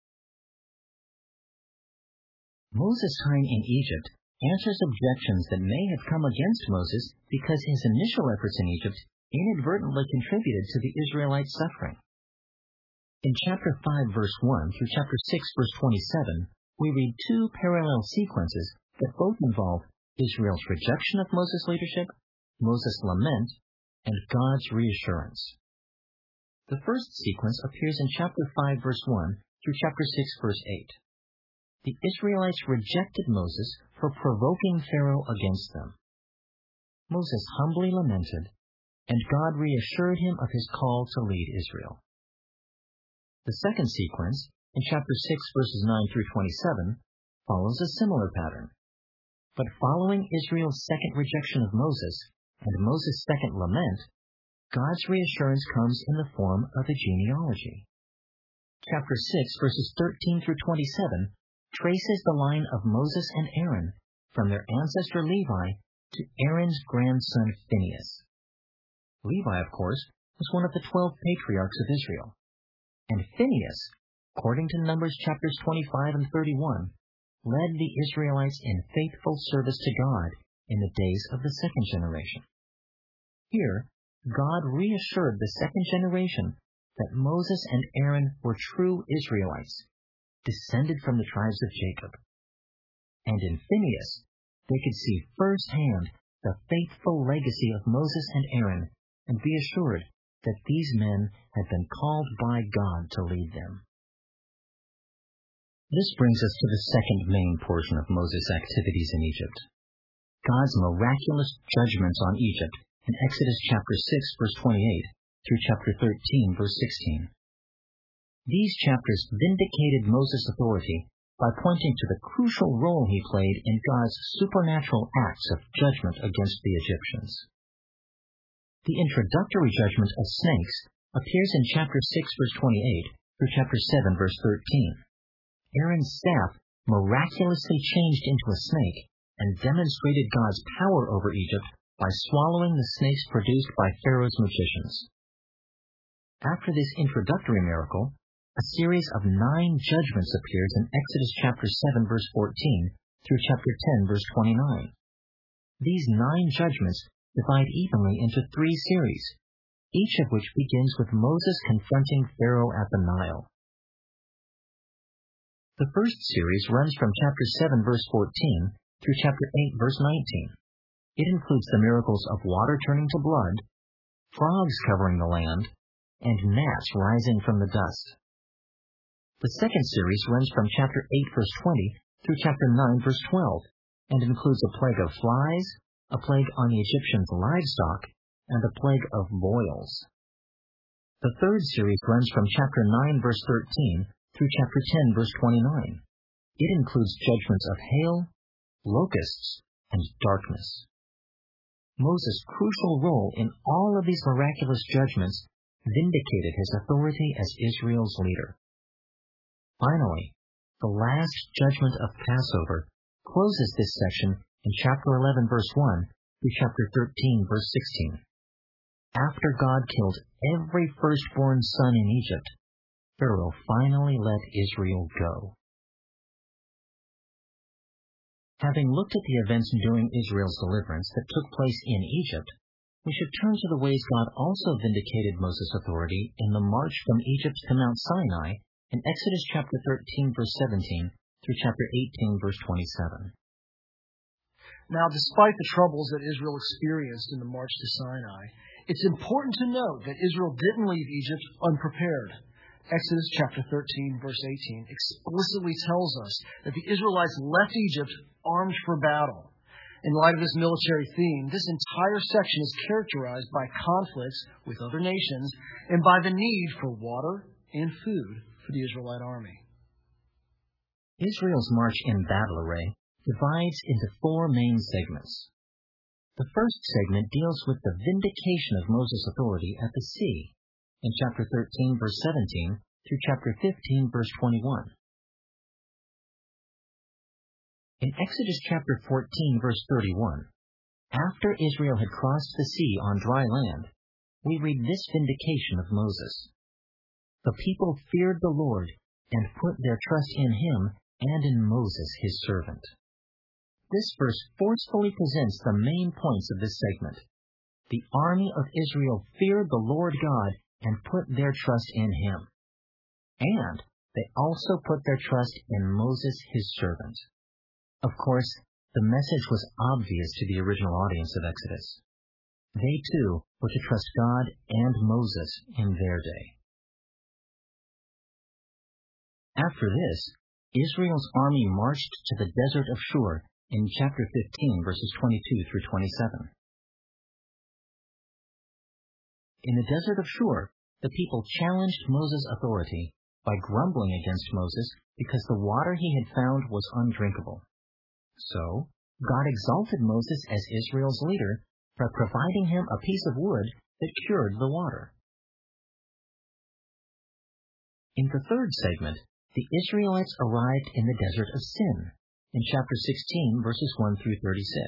Moses' time in Egypt answers objections that may have come against Moses because his initial efforts in Egypt inadvertently contributed to the Israelites' suffering. In chapter 5, verse 1 through chapter 6, verse 27, we read two parallel sequences that both involve Israel's rejection of Moses' leadership, Moses' lament, and God's reassurance. The first sequence appears in chapter 5, verse 1 through chapter 6, verse 8. The Israelites rejected Moses for provoking Pharaoh against them. Moses humbly lamented, and God reassured him of his call to lead Israel. The second sequence, in chapter 6, verses 9 through 27, follows a similar pattern. But following Israel's second rejection of Moses and Moses' second lament, God's reassurance comes in the form of a genealogy. Chapter 6, verses 13 through 27, traces the line of Moses and Aaron from their ancestor Levi to Aaron's grandson Phinehas. Levi, of course, was one of the 12 patriarchs of Israel. And Phinehas, according to Numbers chapters 25 and 31, led the Israelites in faithful service to God in the days of the second generation. Here, God reassured the second generation that Moses and Aaron were true Israelites, descended from the tribes of Jacob. And in Phinehas, they could see firsthand the faithful legacy of Moses and Aaron and be assured that these men had been called by God to lead them. This brings us to the second main portion of Moses' activities in Egypt. God's miraculous judgments on Egypt in Exodus chapter 6, verse 28 through chapter 13, verse 16. These chapters vindicated Moses' authority by pointing to the crucial role he played in God's supernatural acts of judgment against the Egyptians. The introductory judgment of snakes appears in chapter 6, verse 28 through chapter 7, verse 13. Aaron's staff miraculously changed into a snake and demonstrated God's power over Egypt by swallowing the snakes produced by Pharaoh's magicians. After this introductory miracle, a series of 9 judgments appears in Exodus chapter 7, verse 14 through chapter 10, verse 29. These 9 judgments divide evenly into 3 series, each of which begins with Moses confronting Pharaoh at the Nile. The first series runs from chapter 7, verse 14 through chapter 8, verse 19. It includes the miracles of water turning to blood, frogs covering the land, and gnats rising from the dust. The second series runs from chapter 8, verse 20 through chapter 9, verse 12, and includes a plague of flies, a plague on the Egyptians' livestock, and a plague of boils. The third series runs from chapter 9, verse 13 through chapter 10, verse 29. It includes judgments of hail, locusts, and darkness. Moses' crucial role in all of these miraculous judgments vindicated his authority as Israel's leader. Finally, the last judgment of Passover closes this section in chapter 11, verse 1 through chapter 13, verse 16. After God killed every firstborn son in Egypt, Pharaoh finally let Israel go. Having looked at the events during Israel's deliverance that took place in Egypt, we should turn to the ways God also vindicated Moses' authority in the march from Egypt to Mount Sinai in Exodus chapter 13, verse 17 through chapter 18, verse 27. Now, despite the troubles that Israel experienced in the march to Sinai, it's important to note that Israel didn't leave Egypt unprepared. Exodus chapter 13, verse 18 explicitly tells us that the Israelites left Egypt armed for battle. In light of this military theme, this entire section is characterized by conflicts with other nations and by the need for water and food for the Israelite army. Israel's march in battle array divides into four main segments. The first segment deals with the vindication of Moses' authority at the sea, in chapter 13, verse 17, through chapter 15, verse 21. In Exodus chapter 14, verse 31, after Israel had crossed the sea on dry land, we read this vindication of Moses. The people feared the Lord and put their trust in him and in Moses his servant. This verse forcefully presents the main points of this segment. The army of Israel feared the Lord God and put their trust in him. And they also put their trust in Moses his servant. Of course, the message was obvious to the original audience of Exodus. They too were to trust God and Moses in their day. After this, Israel's army marched to the desert of Shur in chapter 15, verses 22 through 27. In the desert of Shur, the people challenged Moses' authority by grumbling against Moses because the water he had found was undrinkable. So, God exalted Moses as Israel's leader by providing him a piece of wood that cured the water. In the third segment, the Israelites arrived in the desert of Sin, in chapter 16, verses 1 through 36.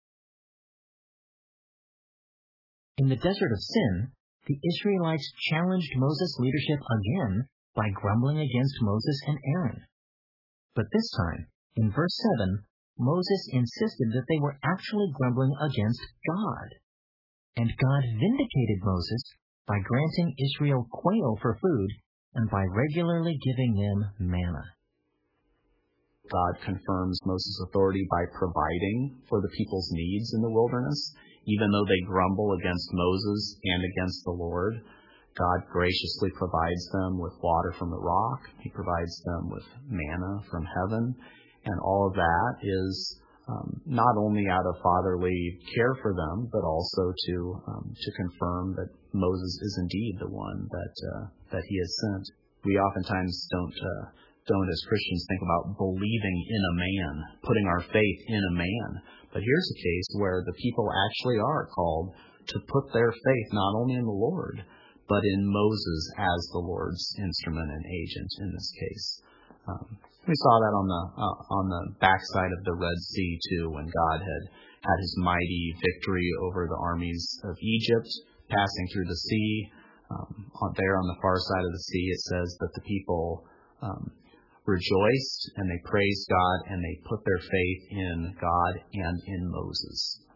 In the desert of Sin, the Israelites challenged Moses' leadership again by grumbling against Moses and Aaron. But this time, in verse 7, Moses insisted that they were actually grumbling against God. And God vindicated Moses by granting Israel quail for food and by regularly giving them manna. God confirms Moses' authority by providing for the people's needs in the wilderness. Even though they grumble against Moses and against the Lord, God graciously provides them with water from the rock. He provides them with manna from heaven. And all of that is not only out of fatherly care for them, but also to confirm that Moses is indeed the one that he has sent. We oftentimes don't as Christians think about believing in a man, putting our faith in a man. But here's a case where the people actually are called to put their faith not only in the Lord, but in Moses as the Lord's instrument and agent in this case. We saw that on the backside of the Red Sea too, when God had his mighty victory over the armies of Egypt, passing through the sea. There on the far side of the sea, it says that the people rejoiced and they praised God and they put their faith in God and in Moses.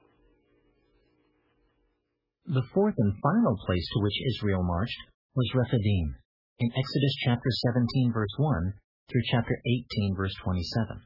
The fourth and final place to which Israel marched was Rephidim, in Exodus chapter 17, verse 1, through chapter 18, verse 27.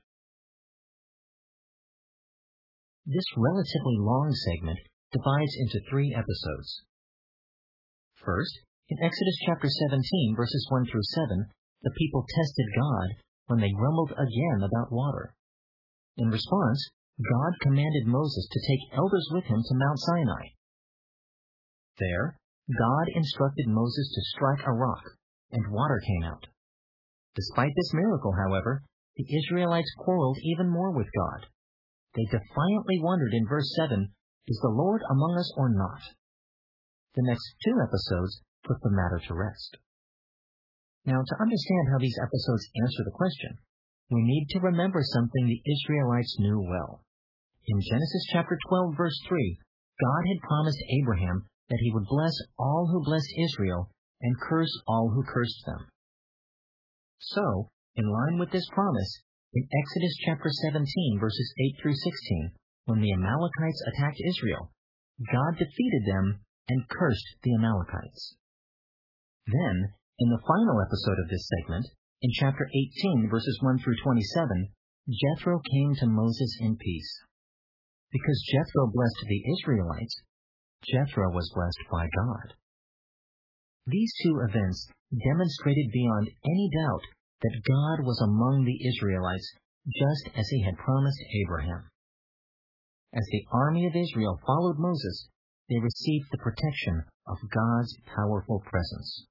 This relatively long segment divides into three episodes. First, in Exodus chapter 17, verses 1 through 7, the people tested God when they grumbled again about water. In response, God commanded Moses to take elders with him to Mount Sinai. There, God instructed Moses to strike a rock, and water came out. Despite this miracle, however, the Israelites quarreled even more with God. They defiantly wondered in verse 7, "Is the Lord among us or not?" The next two episodes put the matter to rest. Now, to understand how these episodes answer the question, we need to remember something the Israelites knew well. In Genesis chapter 12, verse 3, God had promised Abraham that he would bless all who blessed Israel and curse all who cursed them. So, in line with this promise, in Exodus chapter 17, verses 8 through 16, when the Amalekites attacked Israel, God defeated them and cursed the Amalekites. Then, in the final episode of this segment, In chapter 18, verses 1 through 27, Jethro came to Moses in peace. Because Jethro blessed the Israelites, Jethro was blessed by God. These two events demonstrated beyond any doubt that God was among the Israelites, just as he had promised Abraham. As the army of Israel followed Moses, they received the protection of God's powerful presence.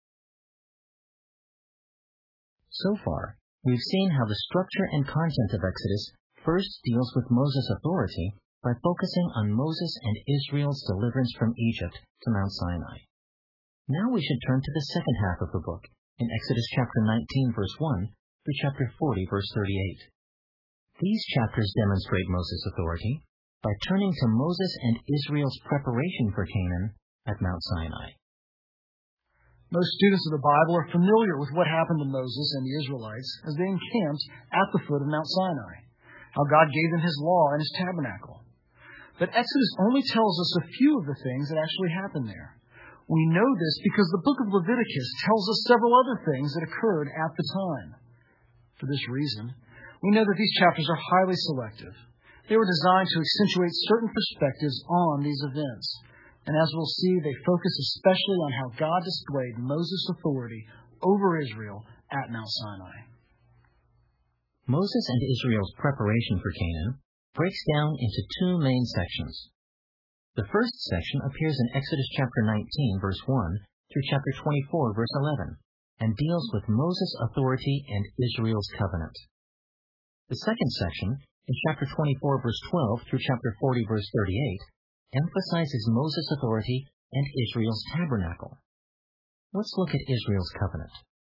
So far, we've seen how the structure and content of Exodus first deals with Moses' authority by focusing on Moses and Israel's deliverance from Egypt to Mount Sinai. Now we should turn to the second half of the book, in Exodus chapter 19, verse 1, through chapter 40, verse 38. These chapters demonstrate Moses' authority by turning to Moses and Israel's preparation for Canaan at Mount Sinai. Most students of the Bible are familiar with what happened to Moses and the Israelites as they encamped at the foot of Mount Sinai, how God gave them his law and his tabernacle. But Exodus only tells us a few of the things that actually happened there. We know this because the book of Leviticus tells us several other things that occurred at the time. For this reason, we know that these chapters are highly selective. They were designed to accentuate certain perspectives on these events. And as we'll see, they focus especially on how God displayed Moses' authority over Israel at Mount Sinai. Moses and Israel's preparation for Canaan breaks down into two main sections. The first section appears in Exodus chapter 19, verse 1, through chapter 24, verse 11, and deals with Moses' authority and Israel's covenant. The second section, in chapter 24, verse 12, through chapter 40, verse 38, emphasizes Moses' authority and Israel's tabernacle. Let's look at Israel's covenant.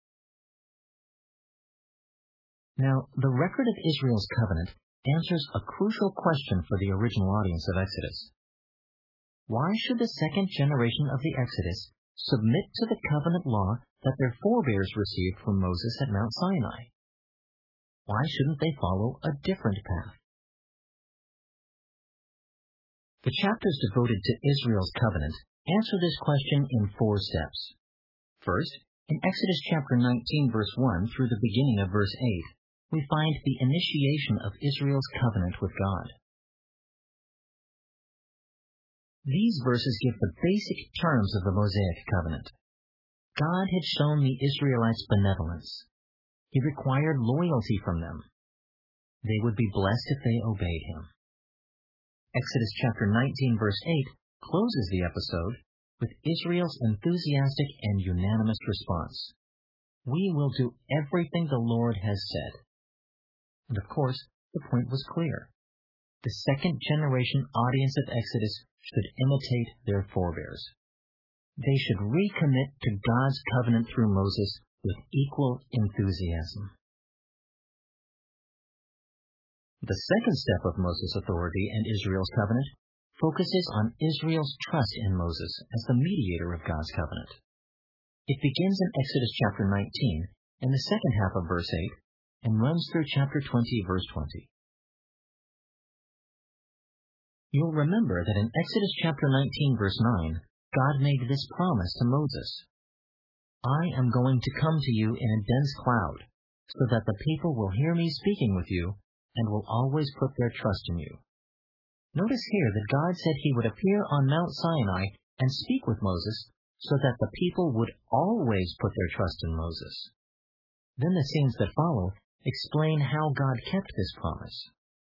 Now, the record of Israel's covenant answers a crucial question for the original audience of Exodus. Why should the second generation of the Exodus submit to the covenant law that their forebears received from Moses at Mount Sinai? Why shouldn't they follow a different path? The chapters devoted to Israel's covenant answer this question in 4 steps. First, in Exodus chapter 19, verse 1 through the beginning of verse 8, we find the initiation of Israel's covenant with God. These verses give the basic terms of the Mosaic covenant. God had shown the Israelites benevolence. He required loyalty from them. They would be blessed if they obeyed him. Exodus chapter 19, verse 8 closes the episode with Israel's enthusiastic and unanimous response. We will do everything the Lord has said. And of course, the point was clear. The second generation audience of Exodus should imitate their forebears. They should recommit to God's covenant through Moses with equal enthusiasm. The second step of Moses' authority and Israel's covenant focuses on Israel's trust in Moses as the mediator of God's covenant. It begins in Exodus chapter 19, in the second half of verse 8, and runs through chapter 20, verse 20. You'll remember that in Exodus chapter 19, verse 9, God made this promise to Moses. I am going to come to you in a dense cloud, so that the people will hear me speaking with you and will always put their trust in you. Notice here that God said he would appear on Mount Sinai and speak with Moses so that the people would always put their trust in Moses. Then the scenes that follow explain how God kept this promise.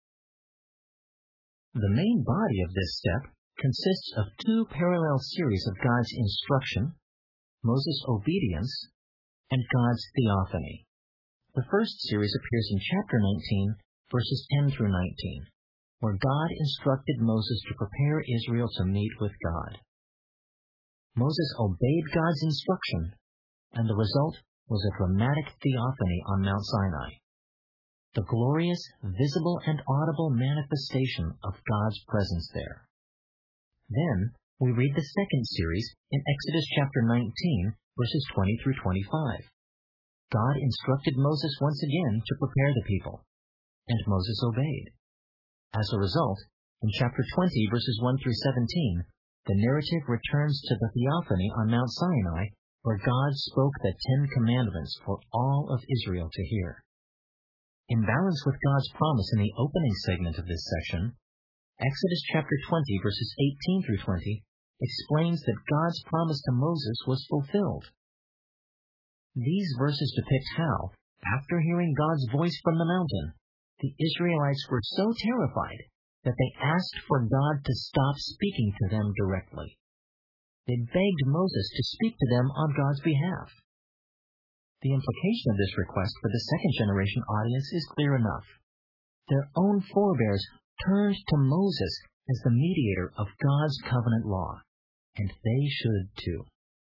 The main body of this step consists of 2 parallel series of God's instruction, Moses' obedience, and God's theophany. The first series appears in chapter 19, verses 10 through 19, where God instructed Moses to prepare Israel to meet with God. Moses obeyed God's instruction, and the result was a dramatic theophany on Mount Sinai, the glorious, visible, and audible manifestation of God's presence there. Then, we read the second series in Exodus chapter 19, verses 20 through 25. God instructed Moses once again to prepare the people, and Moses obeyed. As a result, in chapter 20, verses 1 through 17, the narrative returns to the theophany on Mount Sinai where God spoke the 10 Commandments for all of Israel to hear. In balance with God's promise in the opening segment of this section, Exodus chapter 20, verses 18 through 20, explains that God's promise to Moses was fulfilled. These verses depict how, after hearing God's voice from the mountain, the Israelites were so terrified that they asked for God to stop speaking to them directly. They begged Moses to speak to them on God's behalf. The implication of this request for the second generation audience is clear enough. Their own forebears turned to Moses as the mediator of God's covenant law, and they should too.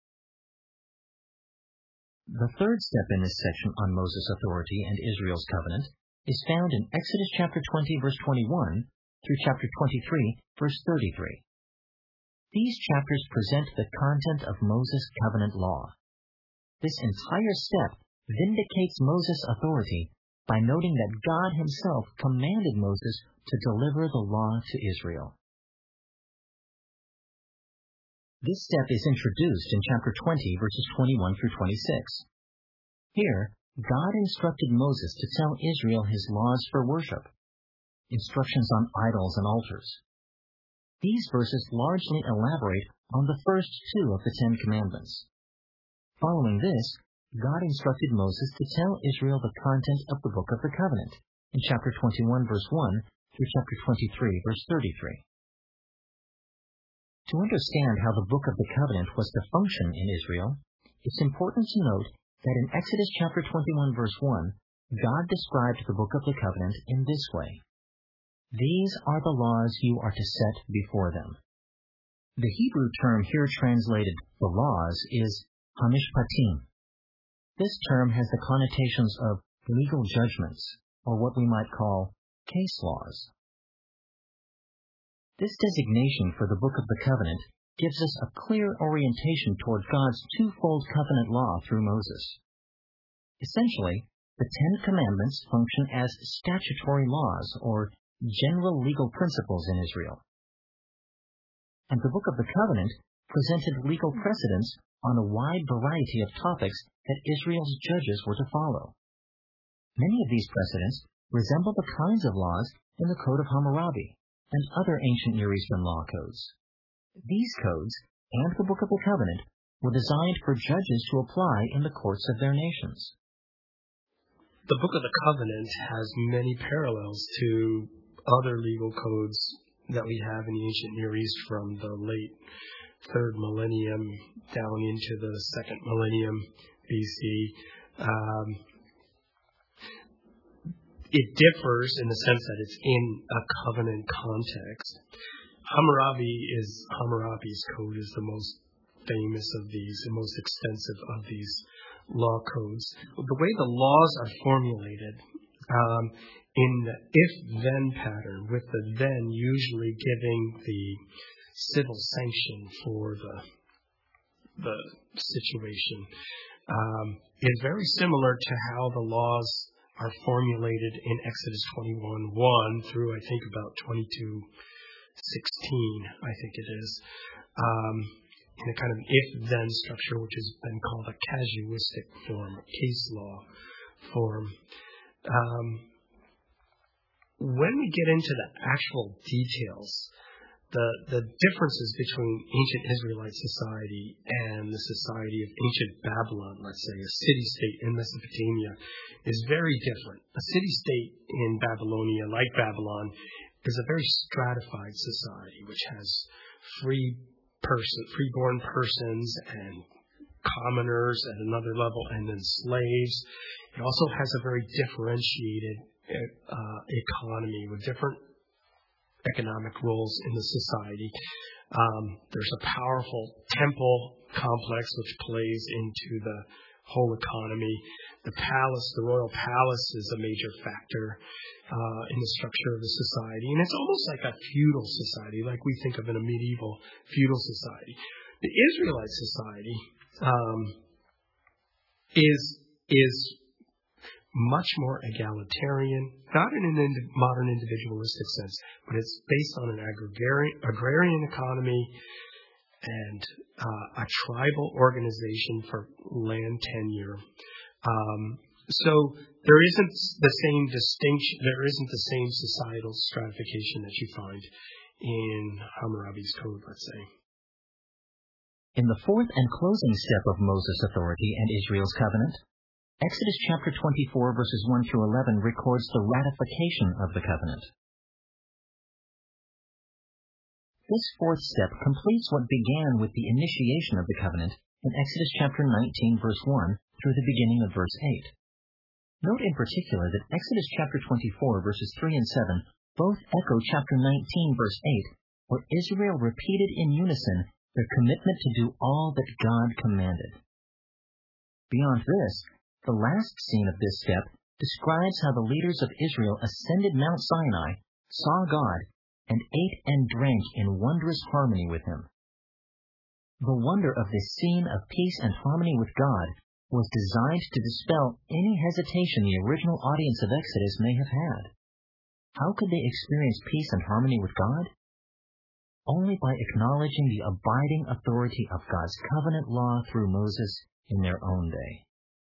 The third step in this section on Moses' authority and Israel's covenant is found in Exodus chapter 20, verse 21 through chapter 23, verse 33. These chapters present the content of Moses' covenant law. This entire step vindicates Moses' authority by noting that God himself commanded Moses to deliver the law to Israel. This step is introduced in chapter 20, verses 21 through 26. Here, God instructed Moses to tell Israel his laws for worship, instructions on idols and altars. These verses largely elaborate on the first two of the 10 Commandments. Following this, God instructed Moses to tell Israel the content of the Book of the Covenant in chapter 21, verse 1 through chapter 23, verse 33. To understand how the Book of the Covenant was to function in Israel, it's important to note that in Exodus chapter 21, verse 1, God described the Book of the Covenant in this way: "These are the laws you are to set before them." The Hebrew term here translated the laws is hamishpatim. This term has the connotations of legal judgments, or what we might call case laws. This designation for the Book of the Covenant gives us a clear orientation toward God's twofold covenant law through Moses. Essentially, the 10 Commandments function as statutory laws, or general legal principles in Israel. And the Book of the Covenant presented legal precedents on a wide variety of topics that Israel's judges were to follow. Many of these precedents resemble the kinds of laws in the Code of Hammurabi and other ancient Near Eastern law codes. These codes and the Book of the Covenant were designed for judges to apply in the courts of their nations. The Book of the Covenant has many parallels to other legal codes that we have in the ancient Near East from the late 3rd millennium down into the 2nd millennium BC. It differs in the sense that it's in a covenant context. Hammurabi's code is the most famous of these, the most extensive of these law codes. The way the laws are formulated in the if-then pattern, with the then usually giving the civil sanction for the situation, is very similar to how the laws are formulated in Exodus 21:1 through, I think, about 22:16, I think it is, in a kind of if-then structure, which has been called a casuistic form, a case law form. When we get into the actual details, the differences between ancient Israelite society and the society of ancient Babylon, let's say, a city-state in Mesopotamia, is very different. A city-state in Babylonia, like Babylon, is a very stratified society, which has freeborn persons and commoners at another level, and then slaves. It also has a very differentiated economy with different economic roles in the society. There's a powerful temple complex which plays into the whole economy. The royal palace is a major factor in the structure of the society. And it's almost like a feudal society, like we think of in a medieval feudal society. The Israelite society is much more egalitarian, not in a modern individualistic sense, but it's based on an agrarian economy and a tribal organization for land tenure. So there isn't the same distinction, there isn't the same societal stratification that you find in Hammurabi's code, let's say. In the fourth and closing step of Moses' authority and Israel's covenant, Exodus chapter 24 verses 1 through 11 records the ratification of the covenant. This fourth step completes what began with the initiation of the covenant in Exodus chapter 19 verse 1 through the beginning of verse 8. Note in particular that Exodus chapter 24 verses 3 and 7 both echo chapter 19 verse 8, where Israel repeated in unison their commitment to do all that God commanded. Beyond this, the last scene of this step describes how the leaders of Israel ascended Mount Sinai, saw God, and ate and drank in wondrous harmony with Him. The wonder of this scene of peace and harmony with God was designed to dispel any hesitation the original audience of Exodus may have had. How could they experience peace and harmony with God? Only by acknowledging the abiding authority of God's covenant law through Moses in their own day.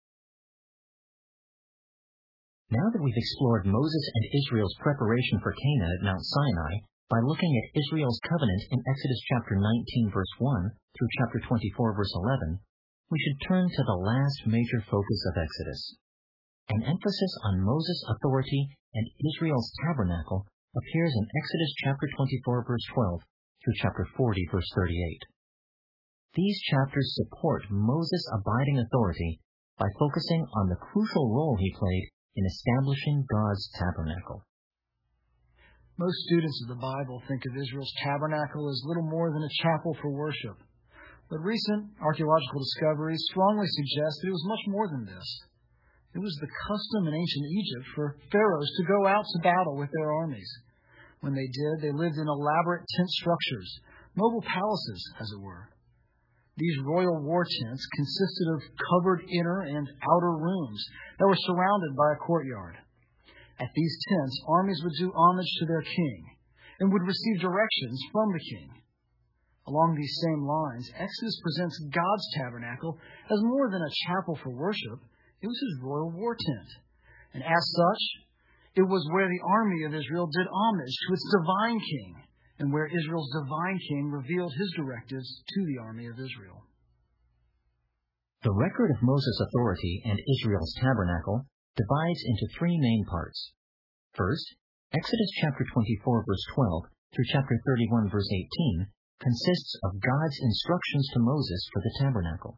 Now that we've explored Moses and Israel's preparation for Canaan at Mount Sinai by looking at Israel's covenant in Exodus chapter 19 verse 1 through chapter 24 verse 11, we should turn to the last major focus of Exodus. An emphasis on Moses' authority and Israel's tabernacle appears in Exodus chapter 24 verse 12 through chapter 40 verse 38. These chapters support Moses' abiding authority by focusing on the crucial role he played in establishing God's tabernacle. Most students of the Bible think of Israel's tabernacle as little more than a chapel for worship. But recent archaeological discoveries strongly suggest that it was much more than this. It was the custom in ancient Egypt for pharaohs to go out to battle with their armies. When they did, they lived in elaborate tent structures, mobile palaces, as it were. These royal war tents consisted of covered inner and outer rooms that were surrounded by a courtyard. At these tents, armies would do homage to their king and would receive directions from the king. Along these same lines, Exodus presents God's tabernacle as more than a chapel for worship. It was His royal war tent. And as such, it was where the army of Israel did homage to its divine king, and where Israel's divine king revealed his directives to the army of Israel. The record of Moses' authority and Israel's tabernacle divides into three main parts. First, Exodus chapter 24 verse 12 through chapter 31 verse 18 consists of God's instructions to Moses for the tabernacle.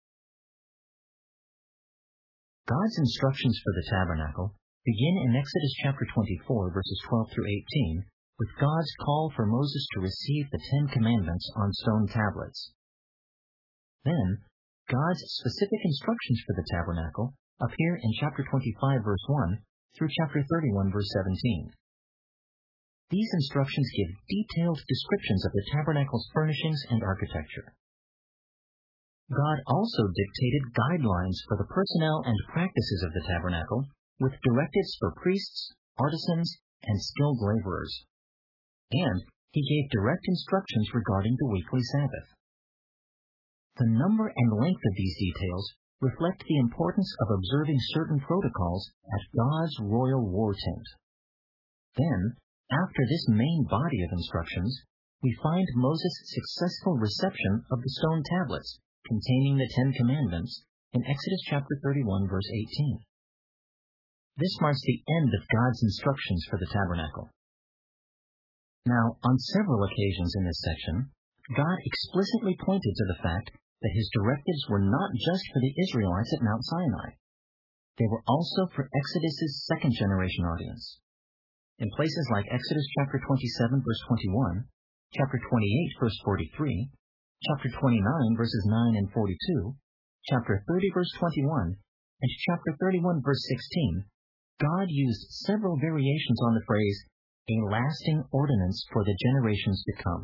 God's instructions for the tabernacle begin in Exodus chapter 24 verses 12 through 18 with God's call for Moses to receive the Ten Commandments on stone tablets. Then, God's specific instructions for the tabernacle appear in chapter 25 verse 1 through chapter 31 verse 17. These instructions give detailed descriptions of the tabernacle's furnishings and architecture. God also dictated guidelines for the personnel and practices of the tabernacle, with directives for priests, artisans, and skilled laborers. And He gave direct instructions regarding the weekly Sabbath. The number and length of these details reflect the importance of observing certain protocols at God's royal war tent. Then, after this main body of instructions, we find Moses' successful reception of the stone tablets containing the Ten Commandments in Exodus chapter 31 verse 18. This marks the end of God's instructions for the tabernacle. Now, on several occasions in this section, God explicitly pointed to the fact that His directives were not just for the Israelites at Mount Sinai. They were also for Exodus' second generation audience. In places like Exodus chapter 27 verse 21, chapter 28 verse 43, chapter 29 verses 9 and 42, chapter 30 verse 21, and chapter 31 verse 16, God used several variations on the phrase, "a lasting ordinance for the generations to come."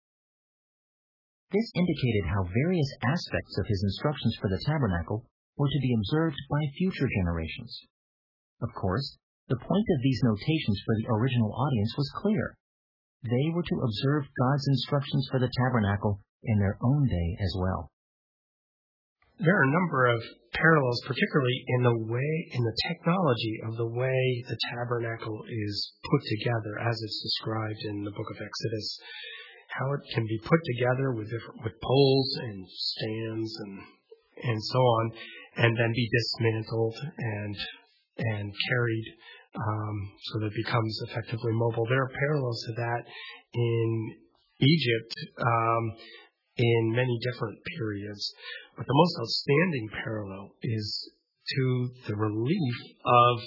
This indicated how various aspects of His instructions for the tabernacle were to be observed by future generations. Of course, the point of these notations for the original audience was clear. They were to observe God's instructions for the tabernacle in their own day as well. There are a number of parallels, particularly in the technology of the way the tabernacle is put together, as it's described in the book of Exodus. How it can be put together with poles and stands and so on, and then be dismantled and carried so that it becomes effectively mobile. There are parallels to that in Egypt in many different periods. But the most outstanding parallel is to the relief of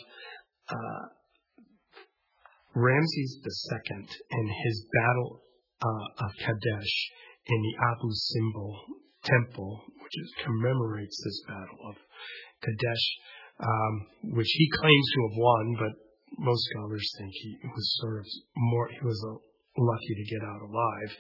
Ramses II and his battle of Kadesh in the Abu Simbel temple, which commemorates this battle of Kadesh, which he claims to have won, but most scholars think he was lucky to get out alive.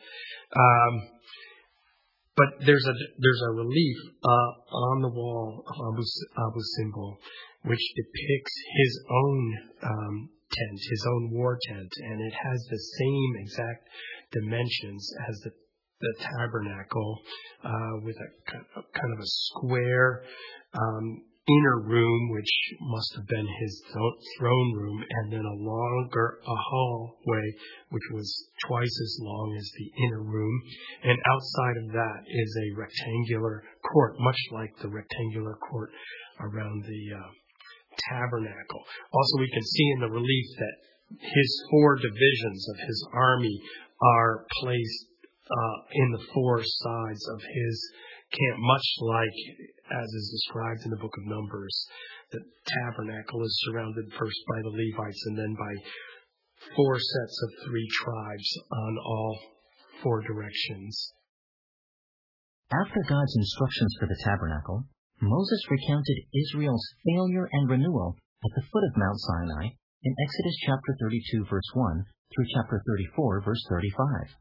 But there's a relief on the wall of Abu Simbel, which depicts his own tent, his own war tent, and it has the same exact dimensions as the tabernacle, with a kind of a square inner room, which must have been his throne room, and then a hallway, which was twice as long as the inner room. And outside of that is a rectangular court, much like the rectangular court around the tabernacle. Also, we can see in the relief that his 4 divisions of his army are placed in the 4 sides of his camp, much like as is described in the book of Numbers. The tabernacle is surrounded first by the Levites and then by 4 sets of 3 tribes on all 4 directions. After God's instructions for the tabernacle, Moses recounted Israel's failure and renewal at the foot of Mount Sinai in Exodus chapter 32, verse 1 through chapter 34, verse 35.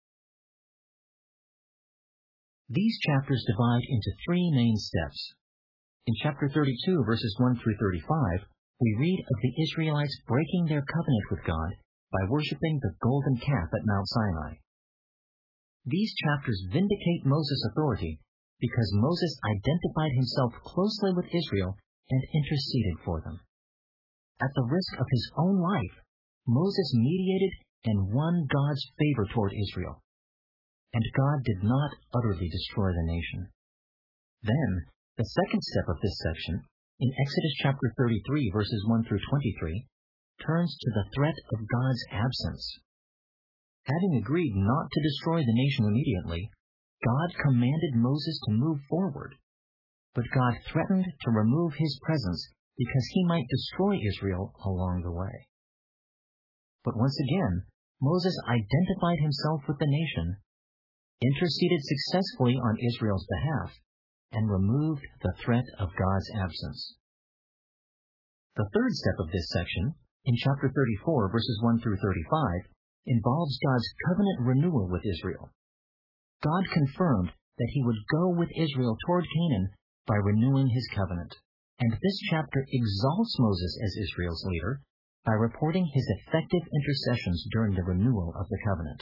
These chapters divide into 3 main steps. In chapter 32, verses 1 through 35, we read of the Israelites breaking their covenant with God by worshiping the golden calf at Mount Sinai. These chapters vindicate Moses' authority because Moses identified himself closely with Israel and interceded for them. At the risk of his own life, Moses mediated and won God's favor toward Israel. And God did not utterly destroy the nation. Then, the second step of this section, in Exodus chapter 33, verses 1 through 23, turns to the threat of God's absence. Having agreed not to destroy the nation immediately, God commanded Moses to move forward. But God threatened to remove his presence because he might destroy Israel along the way. But once again, Moses identified himself with the nation, interceded successfully on Israel's behalf, and removed the threat of God's absence. The third step of this section, in chapter 34, verses 1 through 35, involves God's covenant renewal with Israel. God confirmed that he would go with Israel toward Canaan by renewing his covenant, and this chapter exalts Moses as Israel's leader by reporting his effective intercessions during the renewal of the covenant.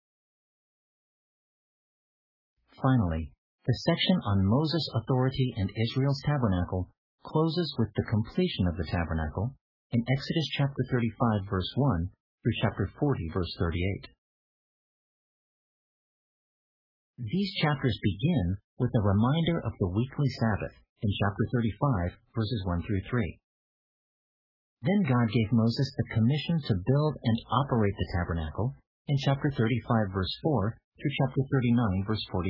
Finally, the section on Moses' authority and Israel's tabernacle closes with the completion of the tabernacle in Exodus chapter 35, verse 1 through chapter 40, verse 38. These chapters begin with a reminder of the weekly Sabbath in chapter 35, verses 1 through 3. Then God gave Moses the commission to build and operate the tabernacle in chapter 35, verse 4 through chapter 39, verse 43.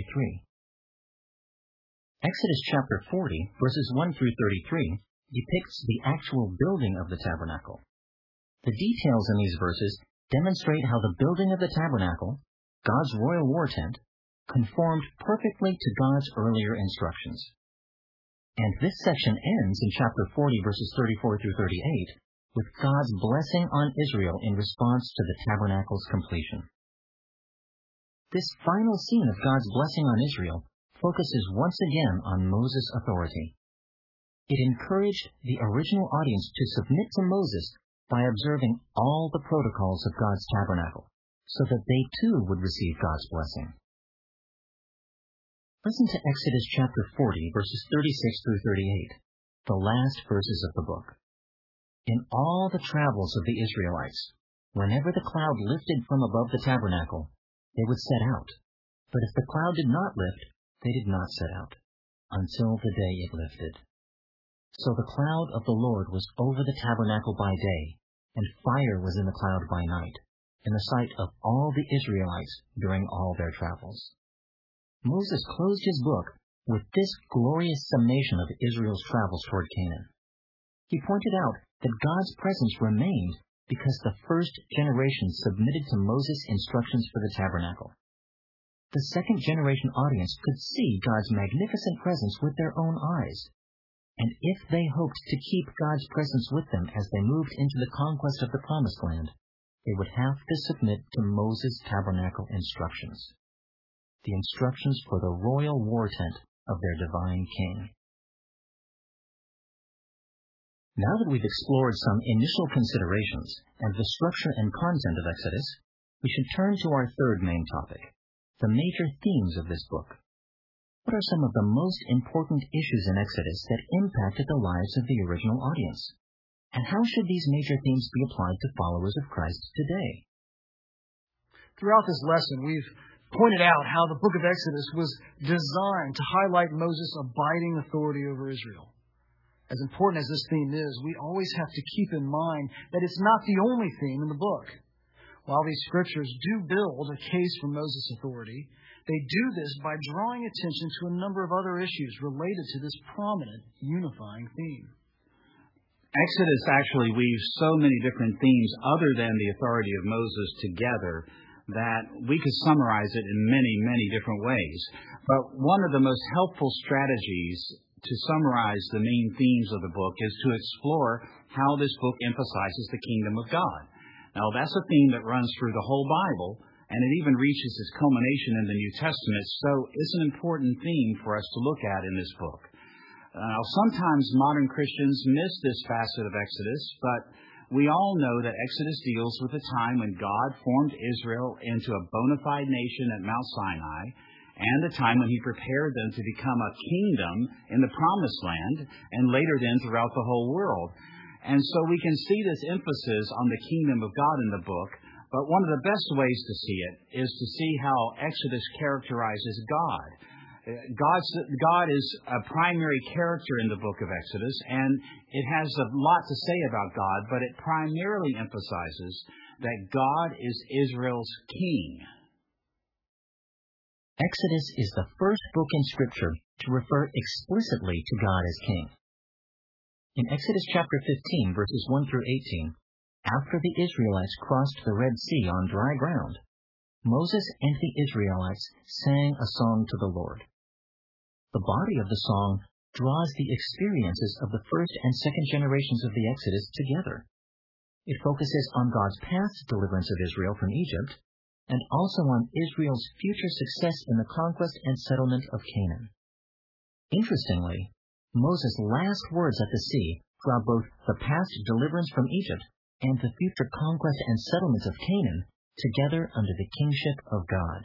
Exodus chapter 40, verses 1 through 33, depicts the actual building of the tabernacle. The details in these verses demonstrate how the building of the tabernacle, God's royal war tent, conformed perfectly to God's earlier instructions. And this section ends in chapter 40, verses 34 through 38, with God's blessing on Israel in response to the tabernacle's completion. This final scene of God's blessing on Israel focuses once again on Moses' authority. It encouraged the original audience to submit to Moses by observing all the protocols of God's tabernacle, so that they too would receive God's blessing. Listen to Exodus chapter 40, verses 36 through 38, the last verses of the book. In all the travels of the Israelites, whenever the cloud lifted from above the tabernacle, they would set out. But if the cloud did not lift, they did not set out, until the day it lifted. So the cloud of the Lord was over the tabernacle by day, and fire was in the cloud by night, in the sight of all the Israelites during all their travels. Moses closed his book with this glorious summation of Israel's travels toward Canaan. He pointed out that God's presence remained because the first generation submitted to Moses' instructions for the tabernacle. The second generation audience could see God's magnificent presence with their own eyes. And if they hoped to keep God's presence with them as they moved into the conquest of the Promised Land, they would have to submit to Moses' tabernacle instructions, the instructions for the royal war tent of their divine king. Now that we've explored some initial considerations and the structure and content of Exodus, we should turn to our third main topic, the major themes of this book. What are some of the most important issues in Exodus that impacted the lives of the original audience? And how should these major themes be applied to followers of Christ today? Throughout this lesson, we've pointed out how the book of Exodus was designed to highlight Moses' abiding authority over Israel. As important as this theme is, we always have to keep in mind that it's not the only theme in the book. While these scriptures do build a case for Moses' authority, they do this by drawing attention to a number of other issues related to this prominent unifying theme. Exodus actually weaves so many different themes other than the authority of Moses together that we could summarize it in many, many different ways. But one of the most helpful strategies to summarize the main themes of the book is to explore how this book emphasizes the kingdom of God. Now, that's a theme that runs through the whole Bible, and it even reaches its culmination in the New Testament, so it's an important theme for us to look at in this book. Now, sometimes modern Christians miss this facet of Exodus, but we all know that Exodus deals with a time when God formed Israel into a bona fide nation at Mount Sinai, and the time when He prepared them to become a kingdom in the Promised Land, and later then throughout the whole world. And so we can see this emphasis on the kingdom of God in the book, but one of the best ways to see it is to see how Exodus characterizes God. God is a primary character in the book of Exodus, and it has a lot to say about God, but it primarily emphasizes that God is Israel's king. Exodus is the first book in Scripture to refer explicitly to God as king. In Exodus chapter 15, verses 1 through 18, after the Israelites crossed the Red Sea on dry ground, Moses and the Israelites sang a song to the Lord. The body of the song draws the experiences of the first and second generations of the Exodus together. It focuses on God's past deliverance of Israel from Egypt, and also on Israel's future success in the conquest and settlement of Canaan. Interestingly, Moses' last words at the sea draw both the past deliverance from Egypt and the future conquest and settlement of Canaan together under the kingship of God.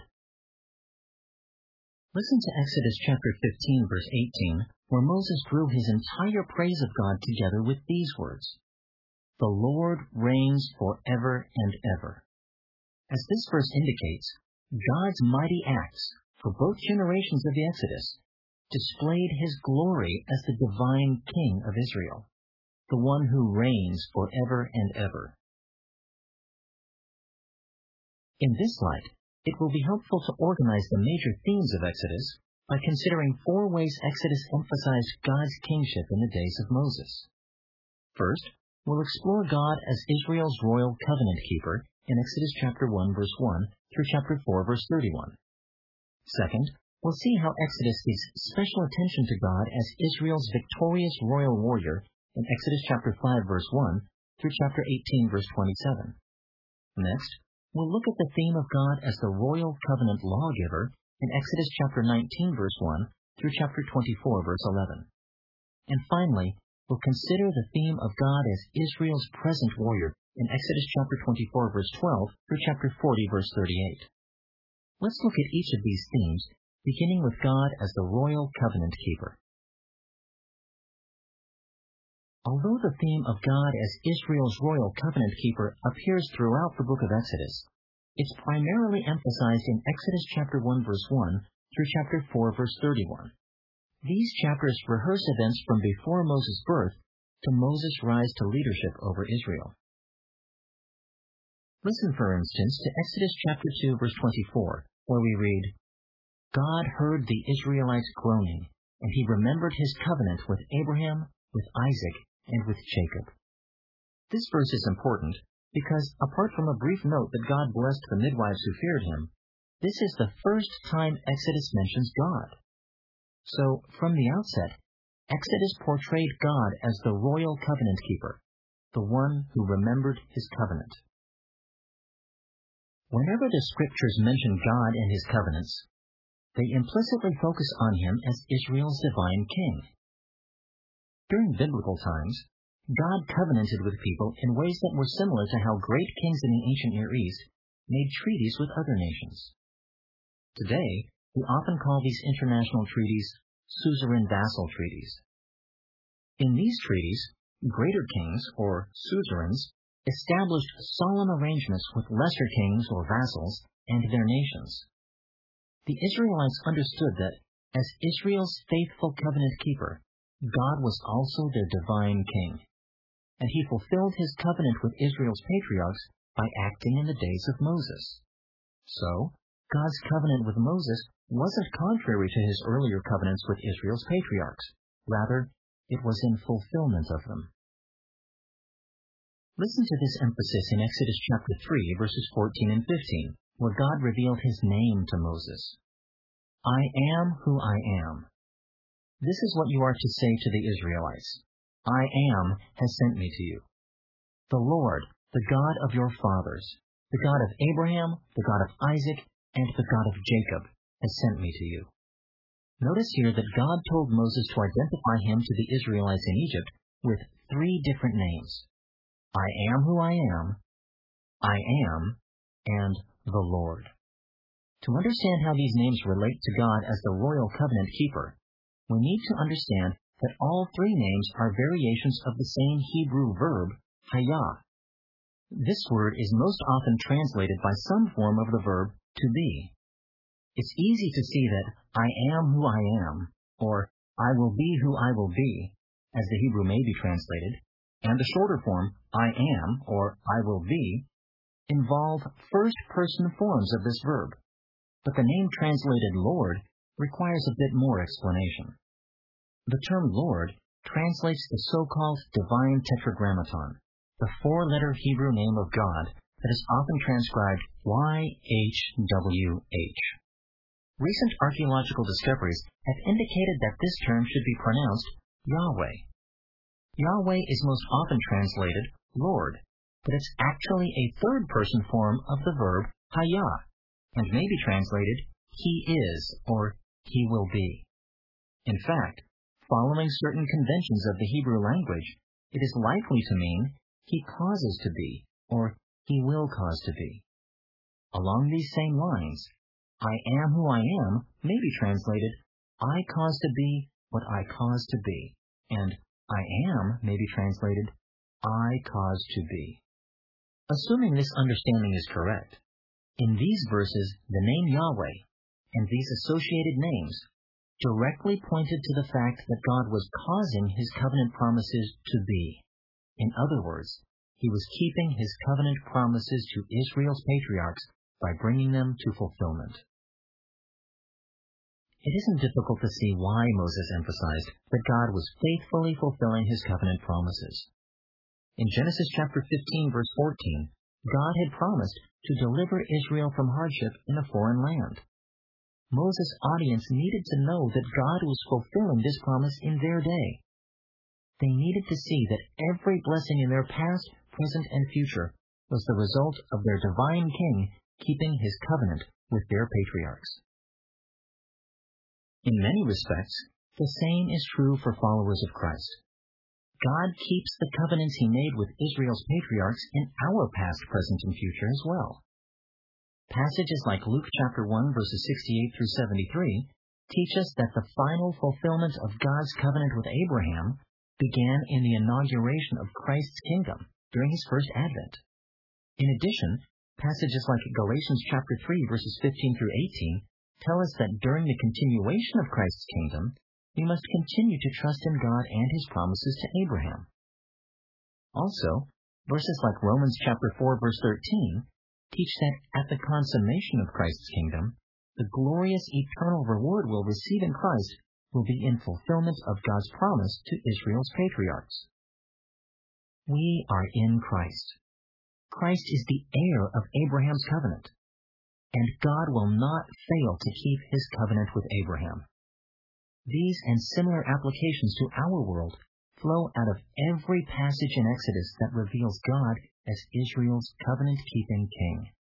Listen to Exodus chapter 15, verse 18, where Moses drew his entire praise of God together with these words, "The Lord reigns forever and ever." As this verse indicates, God's mighty acts for both generations of the Exodus displayed His glory as the divine King of Israel, the one who reigns forever and ever. In this light, it will be helpful to organize the major themes of Exodus by considering 4 ways Exodus emphasized God's kingship in the days of Moses. First, we'll explore God as Israel's royal covenant keeper in Exodus chapter 1, verse 1 through chapter 4, verse 31. Second, we'll see how Exodus gives special attention to God as Israel's victorious royal warrior in Exodus chapter 5, verse 1 through chapter 18, verse 27. Next, we'll look at the theme of God as the royal covenant lawgiver in Exodus chapter 19, verse 1 through chapter 24, verse 11. And finally, we'll consider the theme of God as Israel's present warrior in Exodus chapter 24, verse 12 through chapter 40, verse 38. Let's look at each of these themes beginning with God as the royal covenant keeper. Although the theme of God as Israel's royal covenant keeper appears throughout the book of Exodus, it's primarily emphasized in Exodus chapter 1 verse 1 through chapter 4 verse 31. These chapters rehearse events from before Moses' birth to Moses' rise to leadership over Israel. Listen, for instance, to Exodus chapter 2 verse 24, where we read, God heard the Israelites groaning, and he remembered his covenant with Abraham, with Isaac, and with Jacob. This verse is important because, apart from a brief note that God blessed the midwives who feared him, this is the first time Exodus mentions God. So, from the outset, Exodus portrayed God as the royal covenant keeper, the one who remembered his covenant. Whenever the scriptures mention God and his covenants, they implicitly focus on him as Israel's divine king. During biblical times, God covenanted with people in ways that were similar to how great kings in the ancient Near East made treaties with other nations. Today, we often call these international treaties suzerain vassal treaties. In these treaties, greater kings, or suzerains, established solemn arrangements with lesser kings or vassals and their nations. The Israelites understood that, as Israel's faithful covenant keeper, God was also their divine king, and he fulfilled his covenant with Israel's patriarchs by acting in the days of Moses. So, God's covenant with Moses wasn't contrary to his earlier covenants with Israel's patriarchs. Rather, it was in fulfillment of them. Listen to this emphasis in Exodus chapter 3, verses 14 and 15, where God revealed his name to Moses. I am who I am. This is what you are to say to the Israelites. I am has sent me to you. The Lord, the God of your fathers, the God of Abraham, the God of Isaac, and the God of Jacob, has sent me to you. Notice here that God told Moses to identify him to the Israelites in Egypt with 3 different names. I am who I am, and the Lord. To understand how these names relate to God as the royal covenant keeper, we need to understand that all 3 names are variations of the same Hebrew verb, hayah. This word is most often translated by some form of the verb to be. It's easy to see that I am who I am, or I will be who I will be, as the Hebrew may be translated, and the shorter form, I am, or I will be, involve first-person forms of this verb. But the name translated Lord requires a bit more explanation. The term Lord translates the so-called divine tetragrammaton, the 4-letter Hebrew name of God that is often transcribed YHWH. Recent archaeological discoveries have indicated that this term should be pronounced Yahweh. Yahweh is most often translated Lord, but it's actually a third-person form of the verb hayah, and may be translated He is, or He will be. In fact, following certain conventions of the Hebrew language, it is likely to mean He causes to be, or He will cause to be. Along these same lines, I am who I am may be translated I cause to be what I cause to be, and I am may be translated I cause to be. Assuming this understanding is correct, in these verses the name Yahweh and these associated names directly pointed to the fact that God was causing his covenant promises to be. In other words, he was keeping his covenant promises to Israel's patriarchs by bringing them to fulfillment. It isn't difficult to see why Moses emphasized that God was faithfully fulfilling his covenant promises. In Genesis chapter 15, verse 14, God had promised to deliver Israel from hardship in a foreign land. Moses' audience needed to know that God was fulfilling this promise in their day. They needed to see that every blessing in their past, present, and future was the result of their divine king keeping his covenant with their patriarchs. In many respects, the same is true for followers of Christ. God keeps the covenants he made with Israel's patriarchs in our past, present, and future as well. Passages like Luke chapter 1 verses 68 through 73 teach us that the final fulfillment of God's covenant with Abraham began in the inauguration of Christ's kingdom during his first advent. In addition, passages like Galatians chapter 3 verses 15 through 18 tell us that during the continuation of Christ's kingdom, we must continue to trust in God and his promises to Abraham. Also, verses like Romans chapter 4 verse 13 teach that at the consummation of Christ's kingdom, the glorious eternal reward we'll receive in Christ will be in fulfillment of God's promise to Israel's patriarchs. We are in Christ. Christ is the heir of Abraham's covenant, and God will not fail to keep his covenant with Abraham. These and similar applications to our world flow out of every passage in Exodus that reveals God as Israel's covenant-keeping king.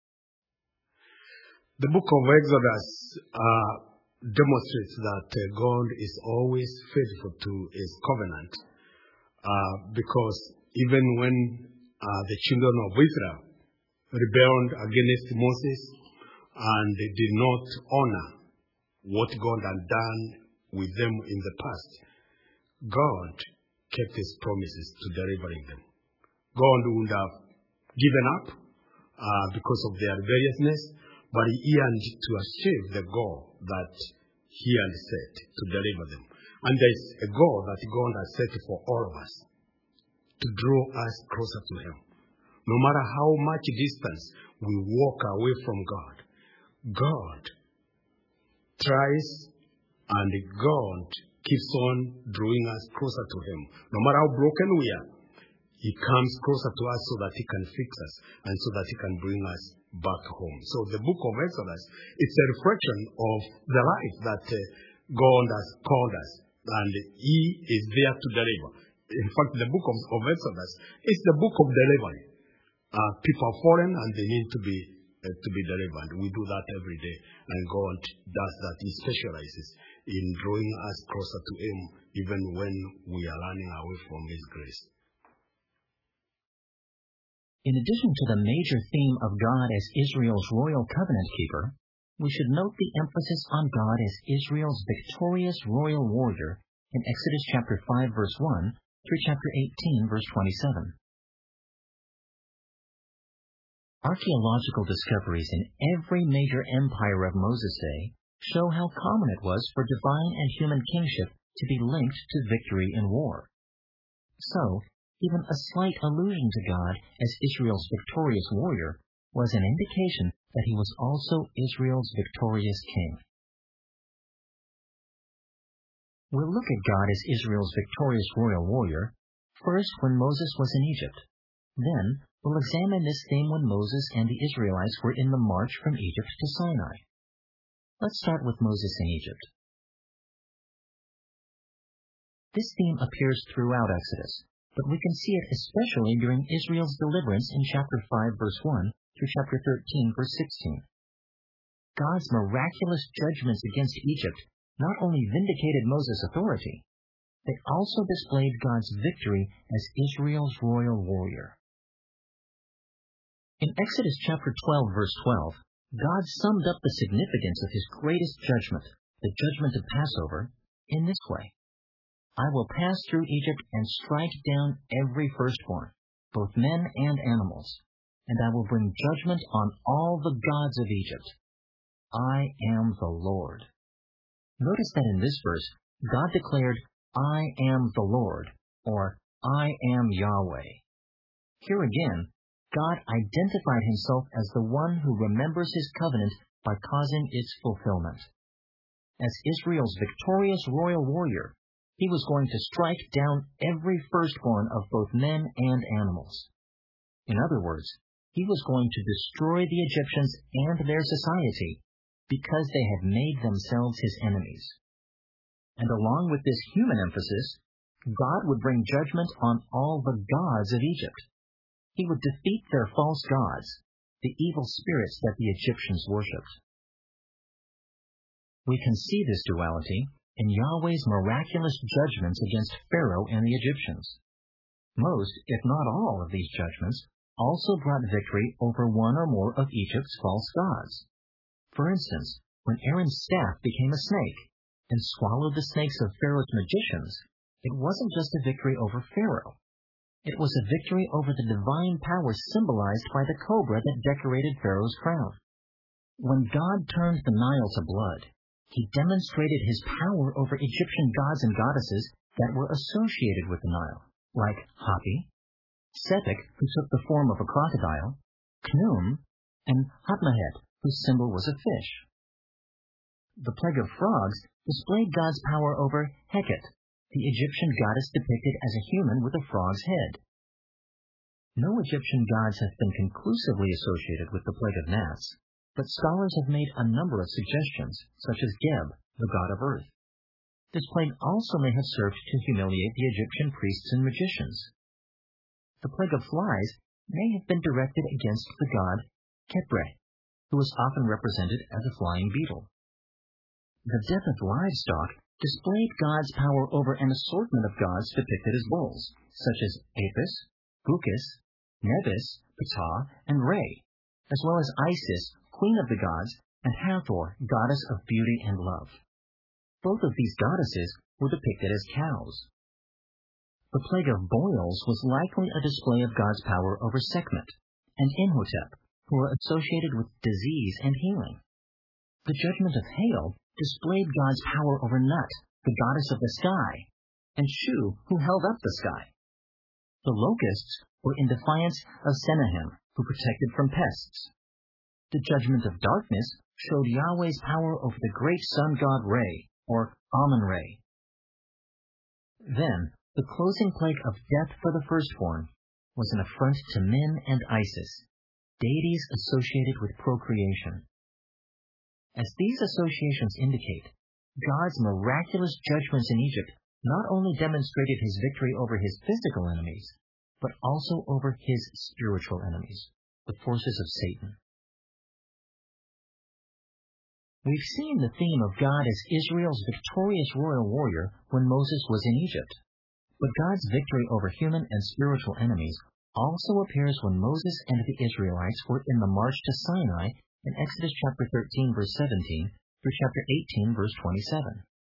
The book of Exodus demonstrates that God is always faithful to his covenant because even when the children of Israel rebelled against Moses and they did not honor what God had done with them in the past, God kept his promises to delivering them. God would have given up because of their rebelliousness, but he yearned to achieve the goal that he had set to deliver them. And there is a goal that God has set for all of us, to draw us closer to him. No matter how much distance we walk away from God, God tries and God keeps on drawing us closer to him. No matter how broken we are, he comes closer to us so that he can fix us and so that he can bring us back home. So the book of Exodus, it's a reflection of the life that God has called us, and he is there to deliver. In fact, the book of Exodus is the book of delivery. People are fallen and they need to be delivered. We do that every day, and God does that. He specializes in drawing us closer to him even when we are running away from his grace. In addition to the major theme of God as Israel's royal covenant keeper, we should note the emphasis on God as Israel's victorious royal warrior in Exodus chapter 5 verse 1 through chapter 18 verse 27. Archaeological discoveries in every major empire of Moses' day show how common it was for divine and human kingship to be linked to victory in war. So, even a slight allusion to God as Israel's victorious warrior was an indication that he was also Israel's victorious king. We'll look at God as Israel's victorious royal warrior first when Moses was in Egypt. Then, we'll examine this theme when Moses and the Israelites were in the march from Egypt to Sinai. Let's start with Moses in Egypt. This theme appears throughout Exodus, but we can see it especially during Israel's deliverance in chapter 5 verse 1 through chapter 13 verse 16. God's miraculous judgments against Egypt not only vindicated Moses' authority, they also displayed God's victory as Israel's royal warrior. In Exodus chapter 12 verse 12, God summed up the significance of his greatest judgment, the judgment of Passover, in this way: I will pass through Egypt and strike down every firstborn, both men and animals, and I will bring judgment on all the gods of Egypt. I am the Lord. Notice that in this verse, God declared, I am the Lord, or I am Yahweh. Here again, God identified himself as the one who remembers his covenant by causing its fulfillment. As Israel's victorious royal warrior, he was going to strike down every firstborn of both men and animals. In other words, he was going to destroy the Egyptians and their society because they had made themselves his enemies. And along with this human emphasis, God would bring judgment on all the gods of Egypt. He would defeat their false gods, the evil spirits that the Egyptians worshipped. We can see this duality in Yahweh's miraculous judgments against Pharaoh and the Egyptians. Most, if not all, of these judgments also brought victory over one or more of Egypt's false gods. For instance, when Aaron's staff became a snake and swallowed the snakes of Pharaoh's magicians, it wasn't just a victory over Pharaoh. It was a victory over the divine power symbolized by the cobra that decorated Pharaoh's crown. When God turned the Nile to blood, he demonstrated his power over Egyptian gods and goddesses that were associated with the Nile, like Hapi, Setik, who took the form of a crocodile, Khnum, and Hatmahet, whose symbol was a fish. The plague of frogs displayed God's power over Heket, the Egyptian goddess depicted as a human with a frog's head. No Egyptian gods have been conclusively associated with the plague of gnats, but scholars have made a number of suggestions, such as Geb, the god of earth. This plague also may have served to humiliate the Egyptian priests and magicians. The plague of flies may have been directed against the god Khepre, who was often represented as a flying beetle. The death of livestock displayed God's power over an assortment of gods depicted as bulls, such as Apis, Bukis, Nebis, Ptah, and Re, as well as Isis, queen of the gods, and Hathor, goddess of beauty and love. Both of these goddesses were depicted as cows. The plague of boils was likely a display of God's power over Sekhmet and Imhotep, who were associated with disease and healing. The judgment of hail displayed God's power over Nut, the goddess of the sky, and Shu, who held up the sky. The locusts were in defiance of Sennacherib, who protected from pests. The judgment of darkness showed Yahweh's power over the great sun god Re, or Amun-Re. Then, the closing plague of death for the firstborn was an affront to Min and Isis, deities associated with procreation. As these associations indicate, God's miraculous judgments in Egypt not only demonstrated his victory over his physical enemies, but also over his spiritual enemies, the forces of Satan. We've seen the theme of God as Israel's victorious royal warrior when Moses was in Egypt. But God's victory over human and spiritual enemies also appears when Moses and the Israelites were in the march to Sinai in Exodus chapter 13, verse 17, through chapter 18, verse 27.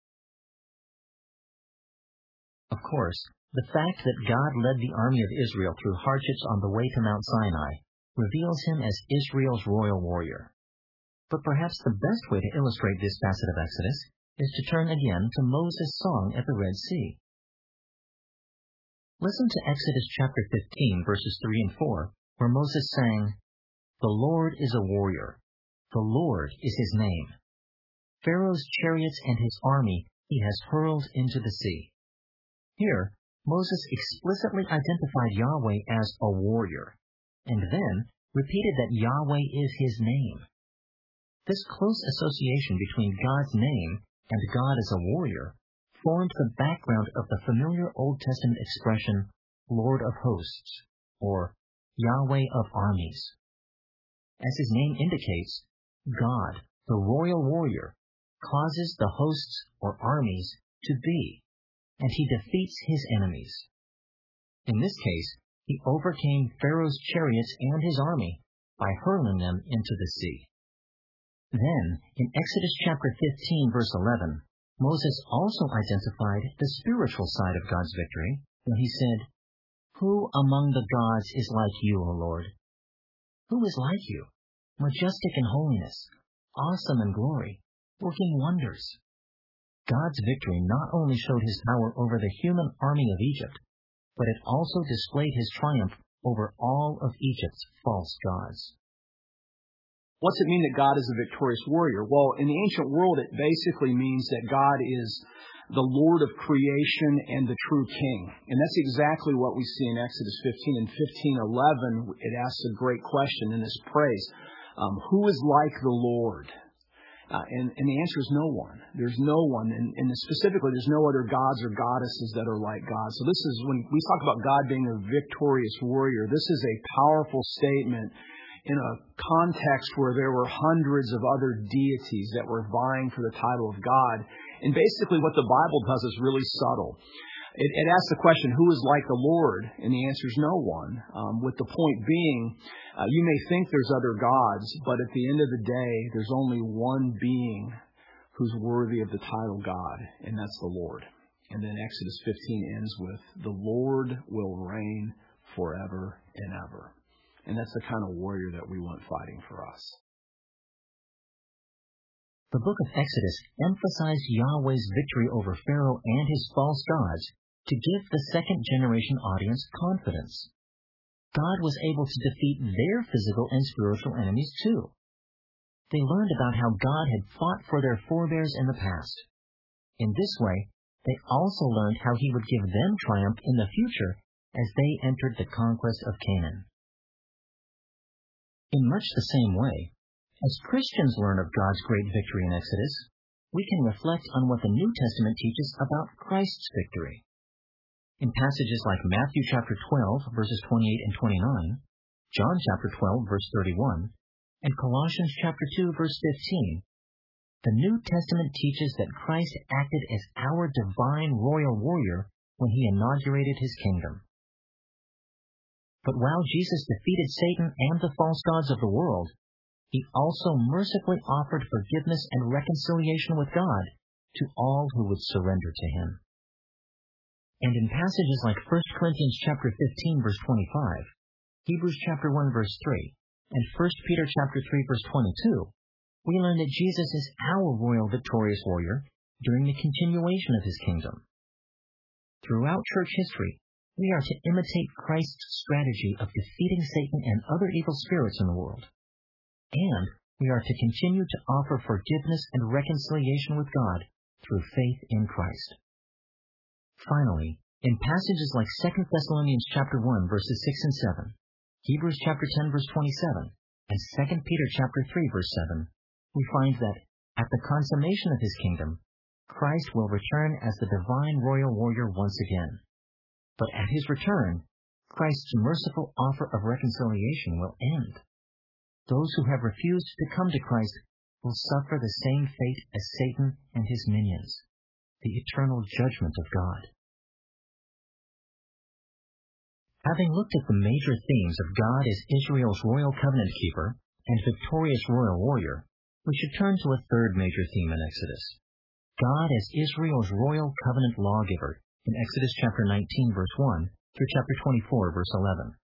Of course, the fact that God led the army of Israel through hardships on the way to Mount Sinai reveals him as Israel's royal warrior. But perhaps the best way to illustrate this facet of Exodus is to turn again to Moses' song at the Red Sea. Listen to Exodus chapter 15, verses 3 and 4, where Moses sang, "The Lord is a warrior. The Lord is his name. Pharaoh's chariots and his army he has hurled into the sea." Here, Moses explicitly identified Yahweh as a warrior, and then repeated that Yahweh is his name. This close association between God's name and God as a warrior formed the background of the familiar Old Testament expression, Lord of Hosts, or Yahweh of Armies. As his name indicates, God, the royal warrior, causes the hosts or armies to be, and he defeats his enemies. In this case, he overcame Pharaoh's chariots and his army by hurling them into the sea. Then, in Exodus chapter 15, verse 11, Moses also identified the spiritual side of God's victory when he said, "Who among the gods is like you, O Lord? Who is like you, majestic in holiness, awesome in glory, working wonders?" God's victory not only showed his power over the human army of Egypt, but it also displayed his triumph over all of Egypt's false gods. What's it mean that God is a victorious warrior? Well, in the ancient world, it basically means that God is the Lord of creation and the true King. And that's exactly what we see in Exodus 15. In 15:11, it asks a great question in this praise. Who is like the Lord? And the answer is no one. There's no one. And specifically, there's no other gods or goddesses that are like God. So this is, when we talk about God being a victorious warrior, this is a powerful statement in a context where there were hundreds of other deities that were vying for the title of God. And basically what the Bible does is really subtle. It asks the question, who is like the Lord? And the answer is no one. With the point being, you may think there's other gods, but at the end of the day, there's only one being who's worthy of the title God, and that's the Lord. And then Exodus 15 ends with, the Lord will reign forever and ever. And that's the kind of warrior that we want fighting for us. The book of Exodus emphasized Yahweh's victory over Pharaoh and his false gods to give the second-generation audience confidence. God was able to defeat their physical and spiritual enemies too. They learned about how God had fought for their forebears in the past. In this way, they also learned how he would give them triumph in the future as they entered the conquest of Canaan. In much the same way, as Christians learn of God's great victory in Exodus, we can reflect on what the New Testament teaches about Christ's victory. In passages like Matthew chapter 12, verses 28 and 29, John chapter 12, verse 31, and Colossians chapter 2, verse 15, the New Testament teaches that Christ acted as our divine royal warrior when he inaugurated his kingdom. But while Jesus defeated Satan and the false gods of the world, he also mercifully offered forgiveness and reconciliation with God to all who would surrender to him. And in passages like 1 Corinthians chapter 15, verse 25, Hebrews chapter 1, verse 3, and 1 Peter chapter 3, verse 22, we learn that Jesus is our royal victorious warrior during the continuation of his kingdom. Throughout church history, we are to imitate Christ's strategy of defeating Satan and other evil spirits in the world. And we are to continue to offer forgiveness and reconciliation with God through faith in Christ. Finally, in passages like 2 Thessalonians chapter 1, verses 6 and 7, Hebrews chapter 10, verse 27, and 2 Peter chapter 3, verse 7, we find that at the consummation of his kingdom, Christ will return as the divine royal warrior once again. But at his return, Christ's merciful offer of reconciliation will end. Those who have refused to come to Christ will suffer the same fate as Satan and his minions, the eternal judgment of God. Having looked at the major themes of God as Israel's royal covenant keeper and victorious royal warrior, we should turn to a third major theme in Exodus: God as Israel's royal covenant lawgiver in Exodus chapter 19, verse 1 through chapter 24, verse 11.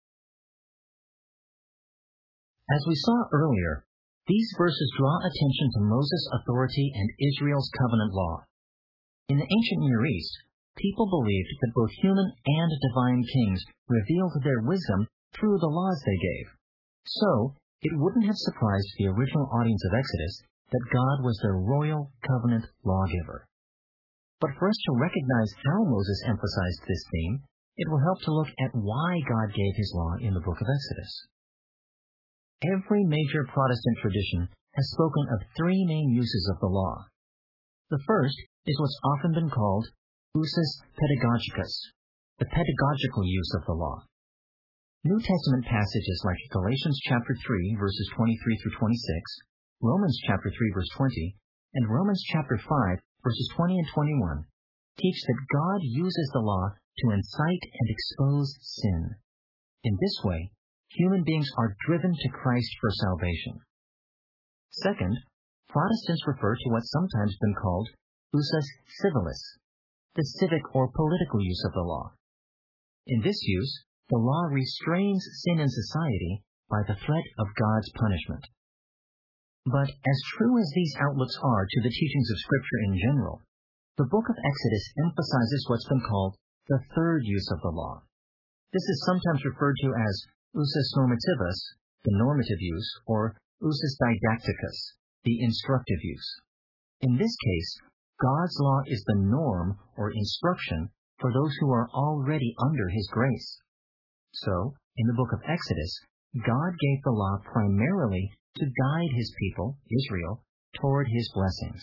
As we saw earlier, these verses draw attention to Moses' authority and Israel's covenant law. In the ancient Near East, people believed that both human and divine kings revealed their wisdom through the laws they gave. So, it wouldn't have surprised the original audience of Exodus that God was their royal covenant lawgiver. But for us to recognize how Moses emphasized this theme, it will help to look at why God gave his law in the book of Exodus. Every major Protestant tradition has spoken of three main uses of the law. The first is what's often been called usus pedagogicus, the pedagogical use of the law. New Testament passages like Galatians chapter 3, verses 23 through 26, Romans chapter 3, verse 20, and Romans chapter 5, verses 20 and 21, teach that God uses the law to incite and expose sin. In this way, human beings are driven to Christ for salvation. Second, Protestants refer to what's sometimes been called usus civilis, the civic or political use of the law. In this use, the law restrains sin in society by the threat of God's punishment. But as true as these outlooks are to the teachings of Scripture in general, the book of Exodus emphasizes what's been called the third use of the law. This is sometimes referred to as usus normativus, the normative use, or usus didacticus, the instructive use. In this case, God's law is the norm or instruction for those who are already under his grace. So, in the book of Exodus, God gave the law primarily to guide his people, Israel, toward his blessings.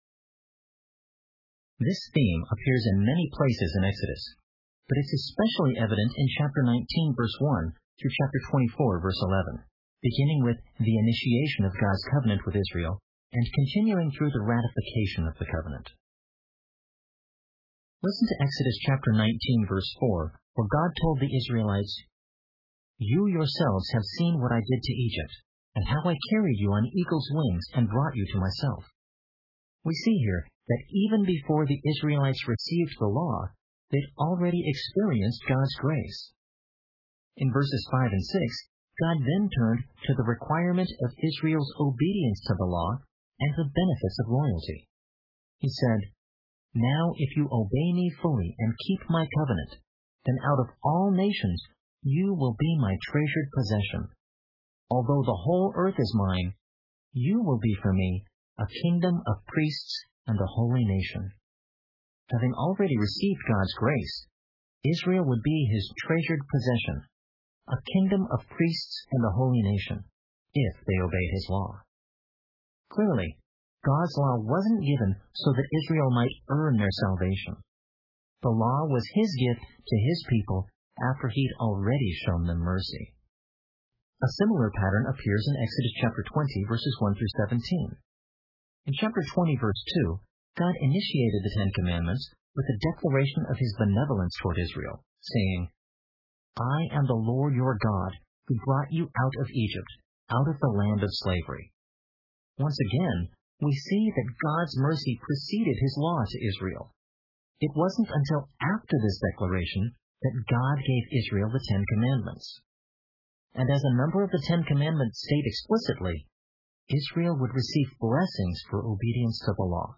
This theme appears in many places in Exodus, but it's especially evident in chapter 19, verse 1 through chapter 24, verse 11, beginning with the initiation of God's covenant with Israel and continuing through the ratification of the covenant. Listen to Exodus chapter 19, verse 4, where God told the Israelites, "You yourselves have seen what I did to Egypt, and how I carried you on eagle's wings and brought you to myself." We see here that even before the Israelites received the law, they'd already experienced God's grace. In verses 5 and 6, God then turned to the requirement of Israel's obedience to the law and the benefits of loyalty. He said, "Now if you obey me fully and keep my covenant, then out of all nations you will be my treasured possession. Although the whole earth is mine, you will be for me a kingdom of priests and a holy nation." Having already received God's grace, Israel would be his treasured possession, a kingdom of priests and a holy nation, if they obeyed his law. Clearly, God's law wasn't given so that Israel might earn their salvation. The law was his gift to his people after he'd already shown them mercy. A similar pattern appears in Exodus chapter 20, verses 1 through 17. In chapter 20, verse 2, God initiated the Ten Commandments with a declaration of his benevolence toward Israel, saying, "I am the Lord your God, who brought you out of Egypt, out of the land of slavery." Once again, we see that God's mercy preceded his law to Israel. It wasn't until after this declaration that God gave Israel the Ten Commandments. And as a number of the Ten Commandments state explicitly, Israel would receive blessings for obedience to the law.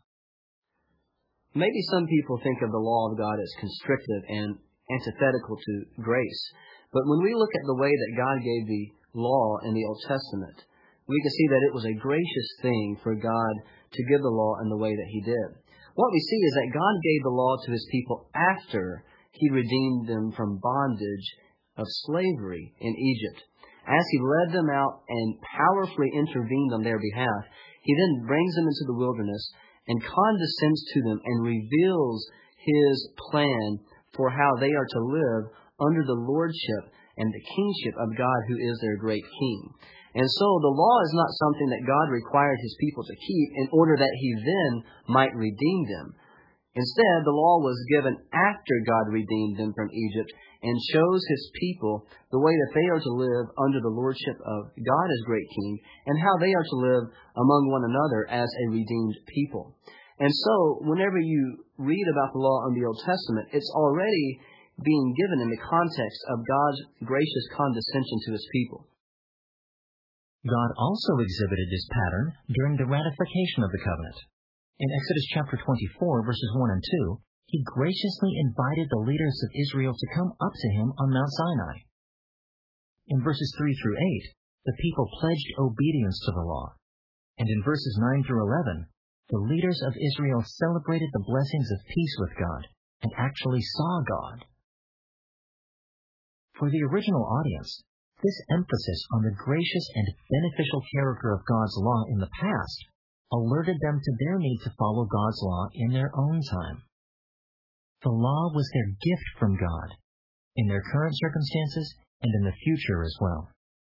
Maybe some people think of the law of God as constrictive and antithetical to grace. But when we look at the way that God gave the law in the Old Testament, we can see that it was a gracious thing for God to give the law in the way that he did. What we see is that God gave the law to his people after he redeemed them from bondage of slavery in Egypt. As he led them out and powerfully intervened on their behalf, he then brings them into the wilderness and condescends to them and reveals his plan for how they are to live under the lordship and the kingship of God, who is their great king. And so the law is not something that God required his people to keep in order that he then might redeem them. Instead, the law was given after God redeemed them from Egypt and shows his people the way that they are to live under the lordship of God as great king and how they are to live among one another as a redeemed people. And so, whenever you read about the law in the Old Testament, it's already being given in the context of God's gracious condescension to his people. God also exhibited this pattern during the ratification of the covenant. In Exodus chapter 24, verses 1 and 2, he graciously invited the leaders of Israel to come up to him on Mount Sinai. In verses 3 through 8, the people pledged obedience to the law. And in verses 9 through 11, the leaders of Israel celebrated the blessings of peace with God and actually saw God. For the original audience, this emphasis on the gracious and beneficial character of God's law in the past alerted them to their need to follow God's law in their own time. The law was their gift from God, in their current circumstances and in the future as well.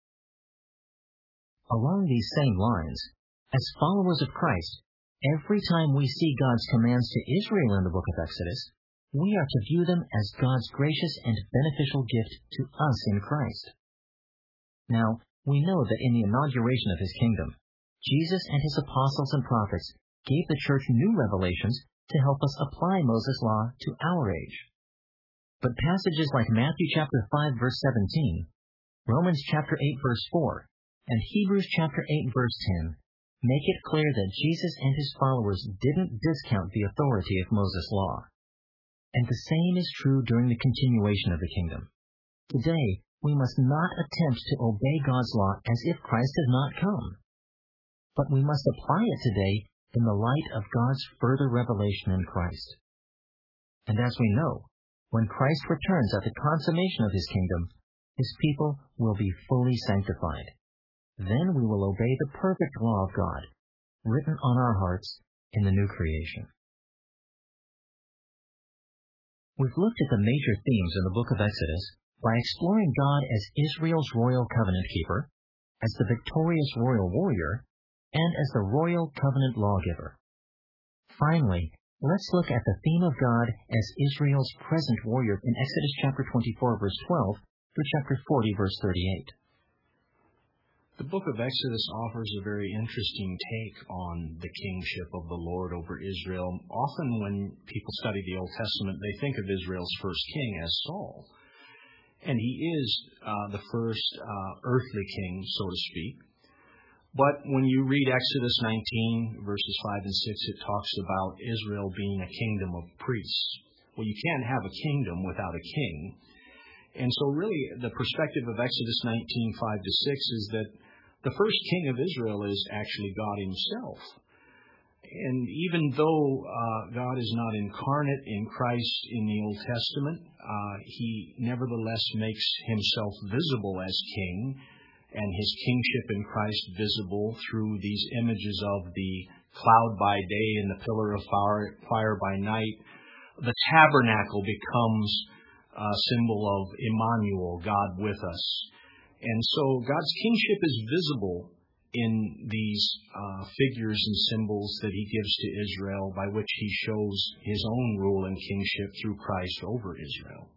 Along these same lines, as followers of Christ, every time we see God's commands to Israel in the book of Exodus, we are to view them as God's gracious and beneficial gift to us in Christ. Now, we know that in the inauguration of his kingdom, Jesus and his apostles and prophets gave the church new revelations to help us apply Moses' law to our age. But passages like Matthew chapter 5, verse 17, Romans chapter 8, verse 4, and Hebrews chapter 8, verse 10 make it clear that Jesus and his followers didn't discount the authority of Moses' law. And the same is true during the continuation of the kingdom. Today, we must not attempt to obey God's law as if Christ has not come. But we must apply it today in the light of God's further revelation in Christ. And as we know, when Christ returns at the consummation of his kingdom, his people will be fully sanctified. Then we will obey the perfect law of God, written on our hearts in the new creation. We've looked at the major themes in the book of Exodus by exploring God as Israel's royal covenant keeper, as the victorious royal warrior, and as the royal covenant lawgiver. Finally, let's look at the theme of God as Israel's present warrior in Exodus chapter 24, verse 12 through chapter 40, verse 38. The book of Exodus offers a very interesting take on the kingship of the Lord over Israel. Often when people study the Old Testament, they think of Israel's first king as Saul. And he is the first earthly king, so to speak. But when you read Exodus 19, verses 5 and 6, it talks about Israel being a kingdom of priests. Well, you can't have a kingdom without a king. And so really the perspective of Exodus 19, 5 to 6 is that the first king of Israel is actually God himself. And even though God is not incarnate in Christ in the Old Testament, he nevertheless makes himself visible as king, and his kingship in Christ visible through these images of the cloud by day and the pillar of fire by night. The tabernacle becomes a symbol of Emmanuel, God with us. And so God's kingship is visible in these figures and symbols that he gives to Israel, by which he shows his own rule and kingship through Christ over Israel.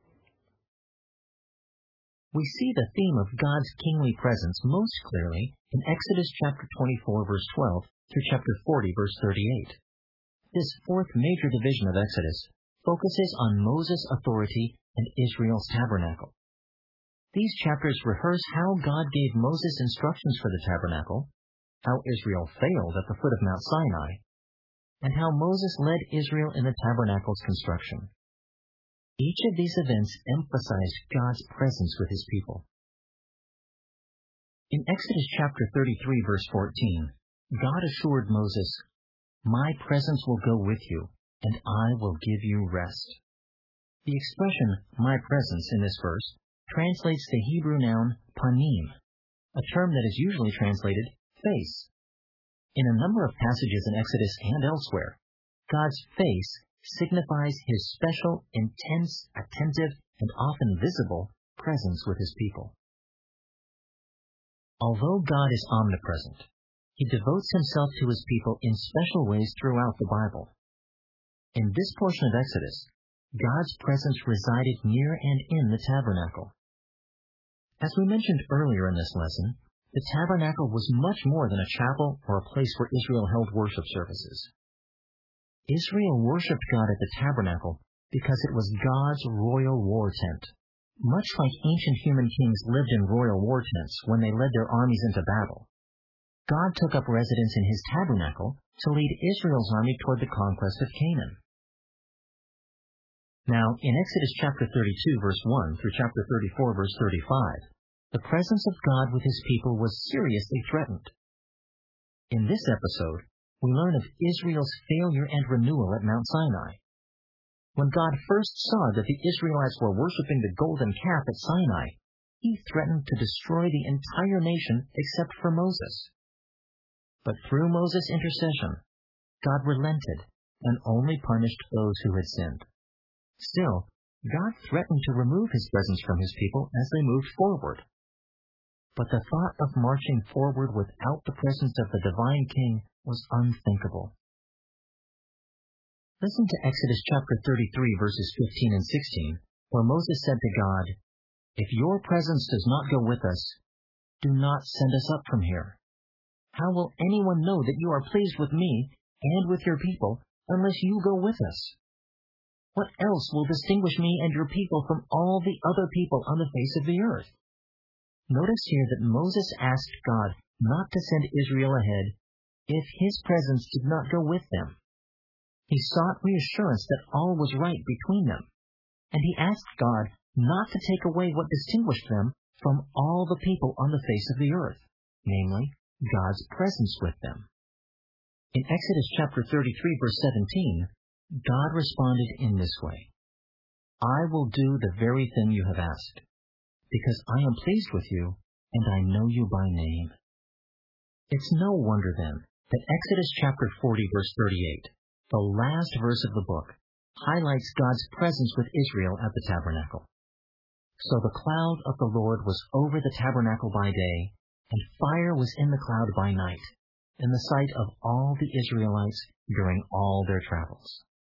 We see the theme of God's kingly presence most clearly in Exodus chapter 24, verse 12 through chapter 40, verse 38. This fourth major division of Exodus focuses on Moses' authority and Israel's tabernacle. These chapters rehearse how God gave Moses instructions for the tabernacle, how Israel failed at the foot of Mount Sinai, and how Moses led Israel in the tabernacle's construction. Each of these events emphasized God's presence with his people. In Exodus chapter 33, verse 14, God assured Moses, "My presence will go with you, and I will give you rest." The expression, "my presence," in this verse translates the Hebrew noun panim, a term that is usually translated face. In a number of passages in Exodus and elsewhere, God's face signifies his special, intense, attentive, and often visible presence with his people. Although God is omnipresent, he devotes himself to his people in special ways throughout the Bible. In this portion of Exodus, God's presence resided near and in the tabernacle. As we mentioned earlier in this lesson, the tabernacle was much more than a chapel or a place where Israel held worship services. Israel worshipped God at the tabernacle because it was God's royal war tent. Much like ancient human kings lived in royal war tents when they led their armies into battle, God took up residence in his tabernacle to lead Israel's army toward the conquest of Canaan. Now, in Exodus chapter 32, verse 1 through chapter 34, verse 35, the presence of God with his people was seriously threatened. In this episode, we learn of Israel's failure and renewal at Mount Sinai. When God first saw that the Israelites were worshiping the golden calf at Sinai, he threatened to destroy the entire nation except for Moses. But through Moses' intercession, God relented and only punished those who had sinned. Still, God threatened to remove his presence from his people as they moved forward. But the thought of marching forward without the presence of the divine king was unthinkable. Listen to Exodus chapter 33, verses 15 and 16, where Moses said to God, "If your presence does not go with us, do not send us up from here. How will anyone know that you are pleased with me and with your people unless you go with us? What else will distinguish me and your people from all the other people on the face of the earth?" Notice here that Moses asked God not to send Israel ahead if his presence did not go with them. He sought reassurance that all was right between them, and he asked God not to take away what distinguished them from all the people on the face of the earth, namely, God's presence with them. In Exodus chapter 33, verse 17, God responded in this way, "I will do the very thing you have asked, because I am pleased with you, and I know you by name." It's no wonder then that Exodus chapter 40, verse 38, the last verse of the book, highlights God's presence with Israel at the tabernacle. "So the cloud of the Lord was over the tabernacle by day, and fire was in the cloud by night, in the sight of all the Israelites during all their travels.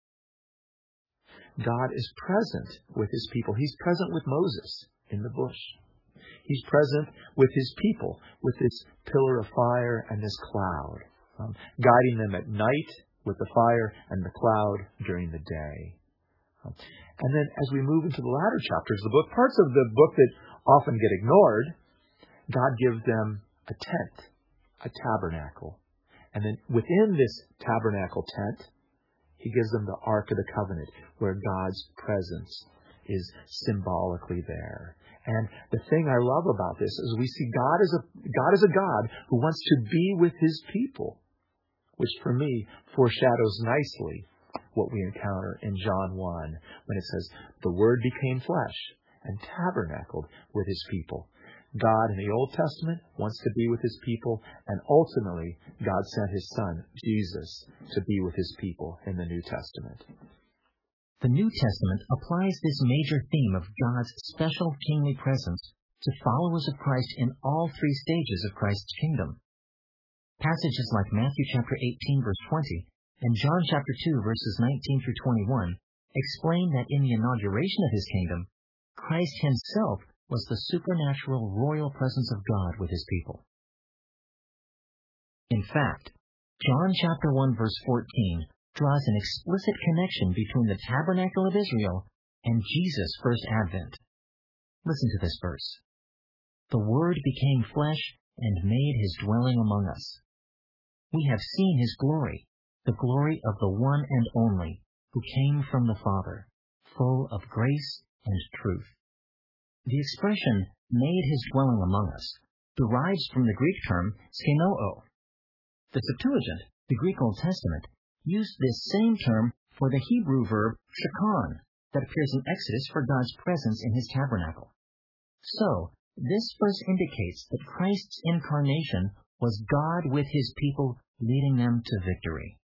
God is present with his people. He's present with Moses in the bush. He's present with his people with this pillar of fire and this cloud, guiding them at night with the fire and the cloud during the day. And then as we move into the latter chapters of the book, parts of the book that often get ignored, God gives them a tent, a tabernacle. And then within this tabernacle tent, he gives them the Ark of the Covenant, where God's presence is symbolically there. And the thing I love about this is we see God is a God who wants to be with his people, which for me foreshadows nicely what we encounter in John 1 when it says, the Word became flesh and tabernacled with his people. God in the Old Testament wants to be with his people, and ultimately God sent his Son, Jesus, to be with his people in the New Testament. The New Testament applies this major theme of God's special kingly presence to followers of Christ in all three stages of Christ's kingdom. Passages like Matthew chapter 18, verse 20, and John chapter 2, verses 19 through 21, explain that in the inauguration of his kingdom, Christ himself was the supernatural royal presence of God with his people. In fact, John chapter 1, verse 14, draws an explicit connection between the tabernacle of Israel and Jesus' first advent. Listen to this verse. The Word became flesh and made his dwelling among us. We have seen his glory, the glory of the one and only, who came from the Father, full of grace and truth. The expression, made his dwelling among us, derives from the Greek term skenoo. The Septuagint, the Greek Old Testament, used this same term for the Hebrew verb shakon that appears in Exodus for God's presence in his tabernacle. So, this verse indicates that Christ's incarnation was God with his people, leading them to victory.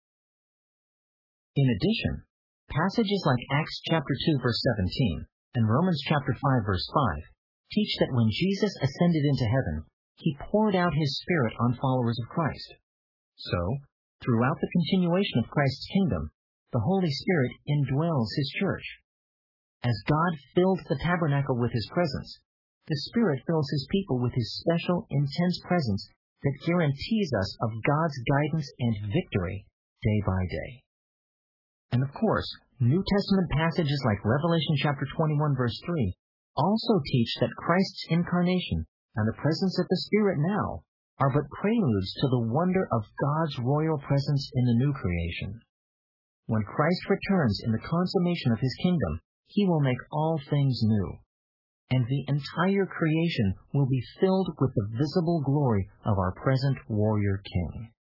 In addition, passages like Acts chapter 2, verse 17, and Romans chapter 5, verse 5, teach that when Jesus ascended into heaven, he poured out his Spirit on followers of Christ. So, throughout the continuation of Christ's kingdom, the Holy Spirit indwells his church. As God filled the tabernacle with his presence, the Spirit fills his people with his special, intense presence that guarantees us of God's guidance and victory day by day. And of course, New Testament passages like Revelation chapter 21, verse 3, also teach that Christ's incarnation and the presence of the Spirit now are but preludes to the wonder of God's royal presence in the new creation. When Christ returns in the consummation of his kingdom, he will make all things new, and the entire creation will be filled with the visible glory of our present warrior King.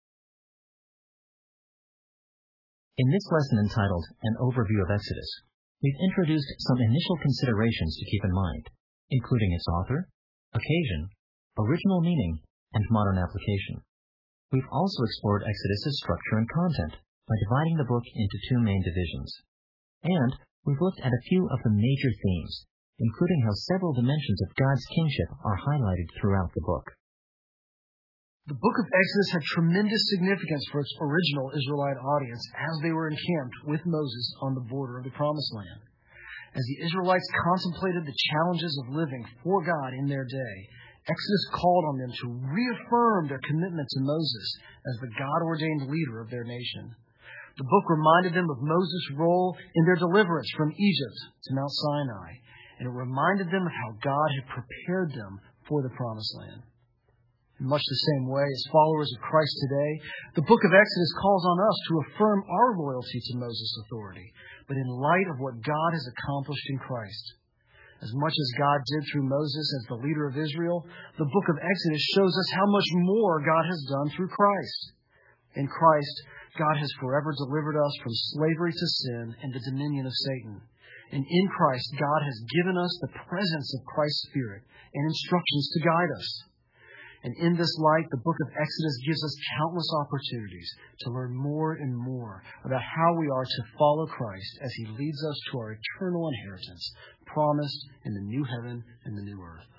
In this lesson entitled An Overview of Exodus, we've introduced some initial considerations to keep in mind, including its author, occasion, original meaning, and modern application. We've also explored Exodus's structure and content by dividing the book into two main divisions. And we've looked at a few of the major themes, including how several dimensions of God's kingship are highlighted throughout the book. The book of Exodus had tremendous significance for its original Israelite audience as they were encamped with Moses on the border of the Promised Land. As the Israelites contemplated the challenges of living for God in their day, Exodus called on them to reaffirm their commitment to Moses as the God-ordained leader of their nation. The book reminded them of Moses' role in their deliverance from Egypt to Mount Sinai, and it reminded them of how God had prepared them for the Promised Land. In much the same way, as followers of Christ today, the book of Exodus calls on us to affirm our loyalty to Moses' authority, but in light of what God has accomplished in Christ. As much as God did through Moses as the leader of Israel, the book of Exodus shows us how much more God has done through Christ. In Christ, God has forever delivered us from slavery to sin and the dominion of Satan. And in Christ, God has given us the presence of Christ's Spirit and instructions to guide us. And in this light, the book of Exodus gives us countless opportunities to learn more and more about how we are to follow Christ as he leads us to our eternal inheritance, promised in the new heaven and the new earth.